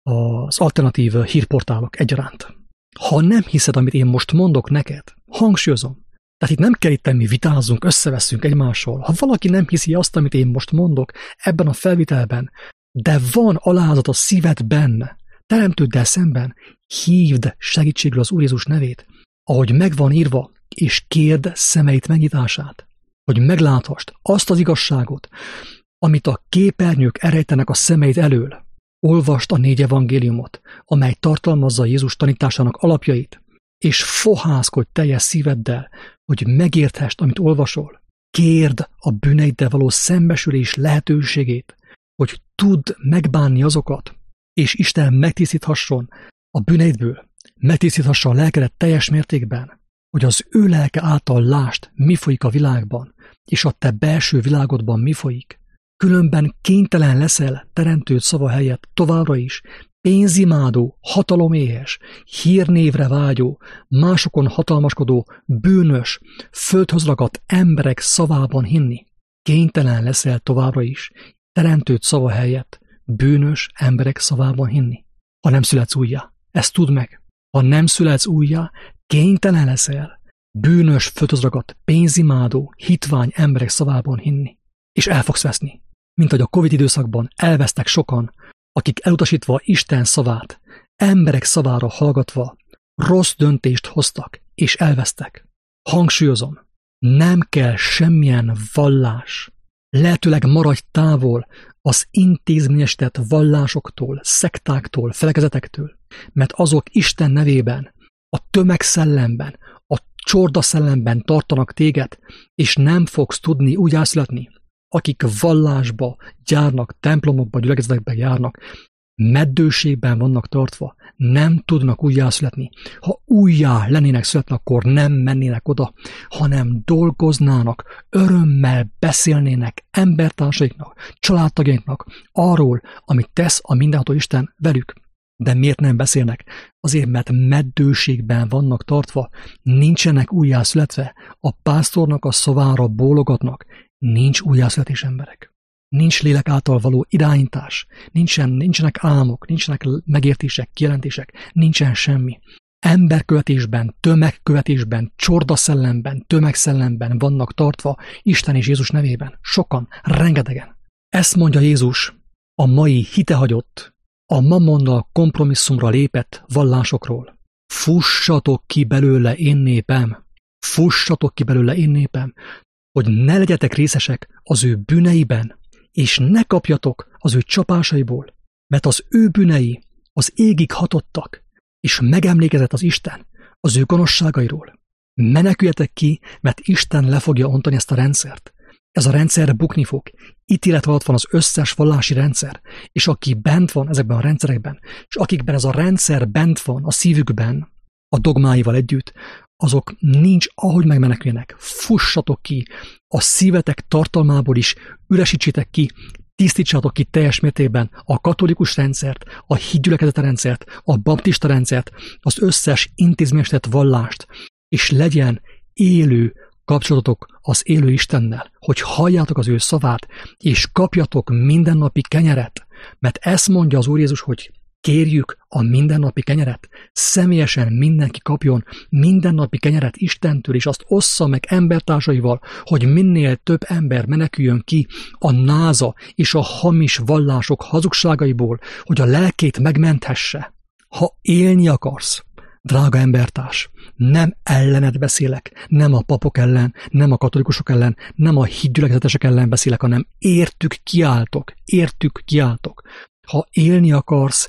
az alternatív hírportálok egyaránt. Ha nem hiszed, amit én most mondok neked, hangsúlyozom, tehát itt nem kell itt mi vitázzunk, összeveszünk egymással. Ha valaki nem hiszi azt, amit én most mondok ebben a felvitelben, de van alázat a szívedben, teremtőddel szemben, hívd segítségül az Úr Jézus nevét, ahogy megvan írva, és kérd szemeit megnyitását, hogy megláthast azt az igazságot, amit a képernyők elrejtenek a szemeid elől. Olvasd a négy evangéliumot, amely tartalmazza Jézus tanításának alapjait, és fohászkodj teljes szíveddel, hogy megérthest, amit olvasol. Kérd a bűneiddel való szembesülés lehetőségét, hogy tudd megbánni azokat, és Isten megtisztíthasson a bűneidből, megtisztíthassa a lelkedet teljes mértékben, hogy az ő lelke által lásd, mi folyik a világban, és a te belső világodban mi folyik. Különben kénytelen leszel teremtőd szava helyett továbbra is pénzimádó, hataloméhes, hírnévre vágyó, másokon hatalmaskodó, bűnös, földhöz ragadt emberek szavában hinni. Kénytelen leszel továbbra is teremtőd szava helyett bűnös emberek szavában hinni. Ha nem születsz újjá, ezt tudd meg. Ha nem születsz újjá, kénytelen leszel bűnös, földhöz ragadt, pénzimádó, hitvány emberek szavában hinni. És el fogsz veszni. Mint hogy a Covid időszakban elvesztek sokan, akik elutasítva Isten szavát, emberek szavára hallgatva rossz döntést hoztak, és elvesztek. Hangsúlyozom, nem kell semmilyen vallás. Lehetőleg maradj távol az intézményesített vallásoktól, szektáktól, felekezetektől, mert azok Isten nevében, a tömegszellemben, a csorda szellemben tartanak téged, és nem fogsz tudni úgy elszületni, akik vallásba járnak, templomokba, gyülekezetekbe járnak, meddőségben vannak tartva, nem tudnak újjászületni. Ha újjá lennének születni, akkor nem mennének oda, hanem dolgoznának, örömmel beszélnének embertársaiknak, családtagjaiknak arról, amit tesz a mindenható Isten velük. De miért nem beszélnek? Azért, mert meddőségben vannak tartva, nincsenek újjászületve, a pásztornak a szavára bólogatnak, nincs újjászületés emberek. Nincs lélek által való irányítás, nincsen, nincsenek álmok, nincsenek megértések, kijelentések, nincsen semmi. Emberkövetésben, tömegkövetésben, csordaszellemben, tömegszellemben vannak tartva Isten és Jézus nevében. Sokan, rengetegen. Ezt mondja Jézus a mai hitehagyott, a mamonnal kompromisszumra lépett vallásokról. Fussatok ki belőle, én népem! Fussatok ki belőle, én népem! Hogy ne legyetek részesek az ő bűneiben, és ne kapjatok az ő csapásaiból, mert az ő bűnei az égig hatottak, és megemlékezett az Isten az ő gonoszságairól. Meneküljetek ki, mert Isten le fogja ontani ezt a rendszert. Ez a rendszer bukni fog. Ítélet alatt van az összes vallási rendszer, és aki bent van ezekben a rendszerekben, és akikben ez a rendszer bent van a szívükben, a dogmáival együtt, azok nincs, ahogy megmeneküljenek. Fussatok ki, a szívetek tartalmából is üresítsétek ki, tisztítsátok ki teljes mértékben a katolikus rendszert, a hídgyülekezeti rendszert, a baptista rendszert, az összes intézményesített vallást, és legyen élő kapcsolatotok az élő Istennel, hogy halljátok az ő szavát, és kapjatok mindennapi kenyeret, mert ezt mondja az Úr Jézus, hogy kérjük a mindennapi kenyeret, személyesen mindenki kapjon mindennapi kenyeret Istentől, és azt ossza meg embertársaival, hogy minél több ember meneküljön ki a náza és a hamis vallások hazugságaiból, hogy a lelkét megmenthesse. Ha élni akarsz, drága embertárs, nem ellened beszélek, nem a papok ellen, nem a katolikusok ellen, nem a hídgyülekezetesek ellen beszélek, hanem értük kiáltok, értük kiáltok. Ha élni akarsz,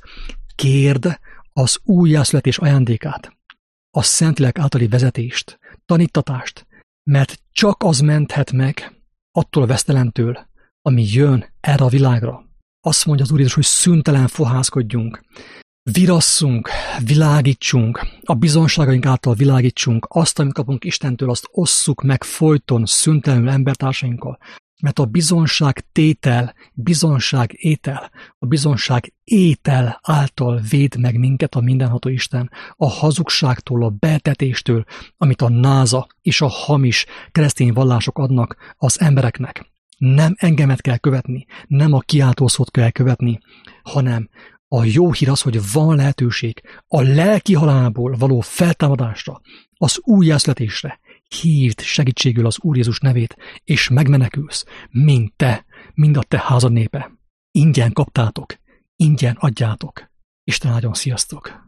kérd az újjászületés ajándékát, a Szentlélek általi vezetést, tanítatást, mert csak az menthet meg attól a vesztelentől, ami jön erre a világra. Azt mondja az Úr Jézus, hogy szüntelen fohászkodjunk, virasszunk, világítsunk, a bizonságaink által világítsunk, azt, amit kapunk Istentől, azt osszuk meg folyton szüntelenül embertársainkkal, Mert a bizonság tétel, bizonság étel, a bizonság étel által véd meg minket a mindenható Isten a hazugságtól, a betetéstől, amit a náza és a hamis keresztény vallások adnak az embereknek. Nem engemet kell követni, nem a kiáltószót kell követni, hanem a jó hír az, hogy van lehetőség a lelki halálból való feltámadásra, az újjászületésre. Hívd segítségül az Úr Jézus nevét, és megmenekülsz, mind te, mind a te házad népe. Ingyen kaptátok, ingyen adjátok. Isten áldjon, sziasztok!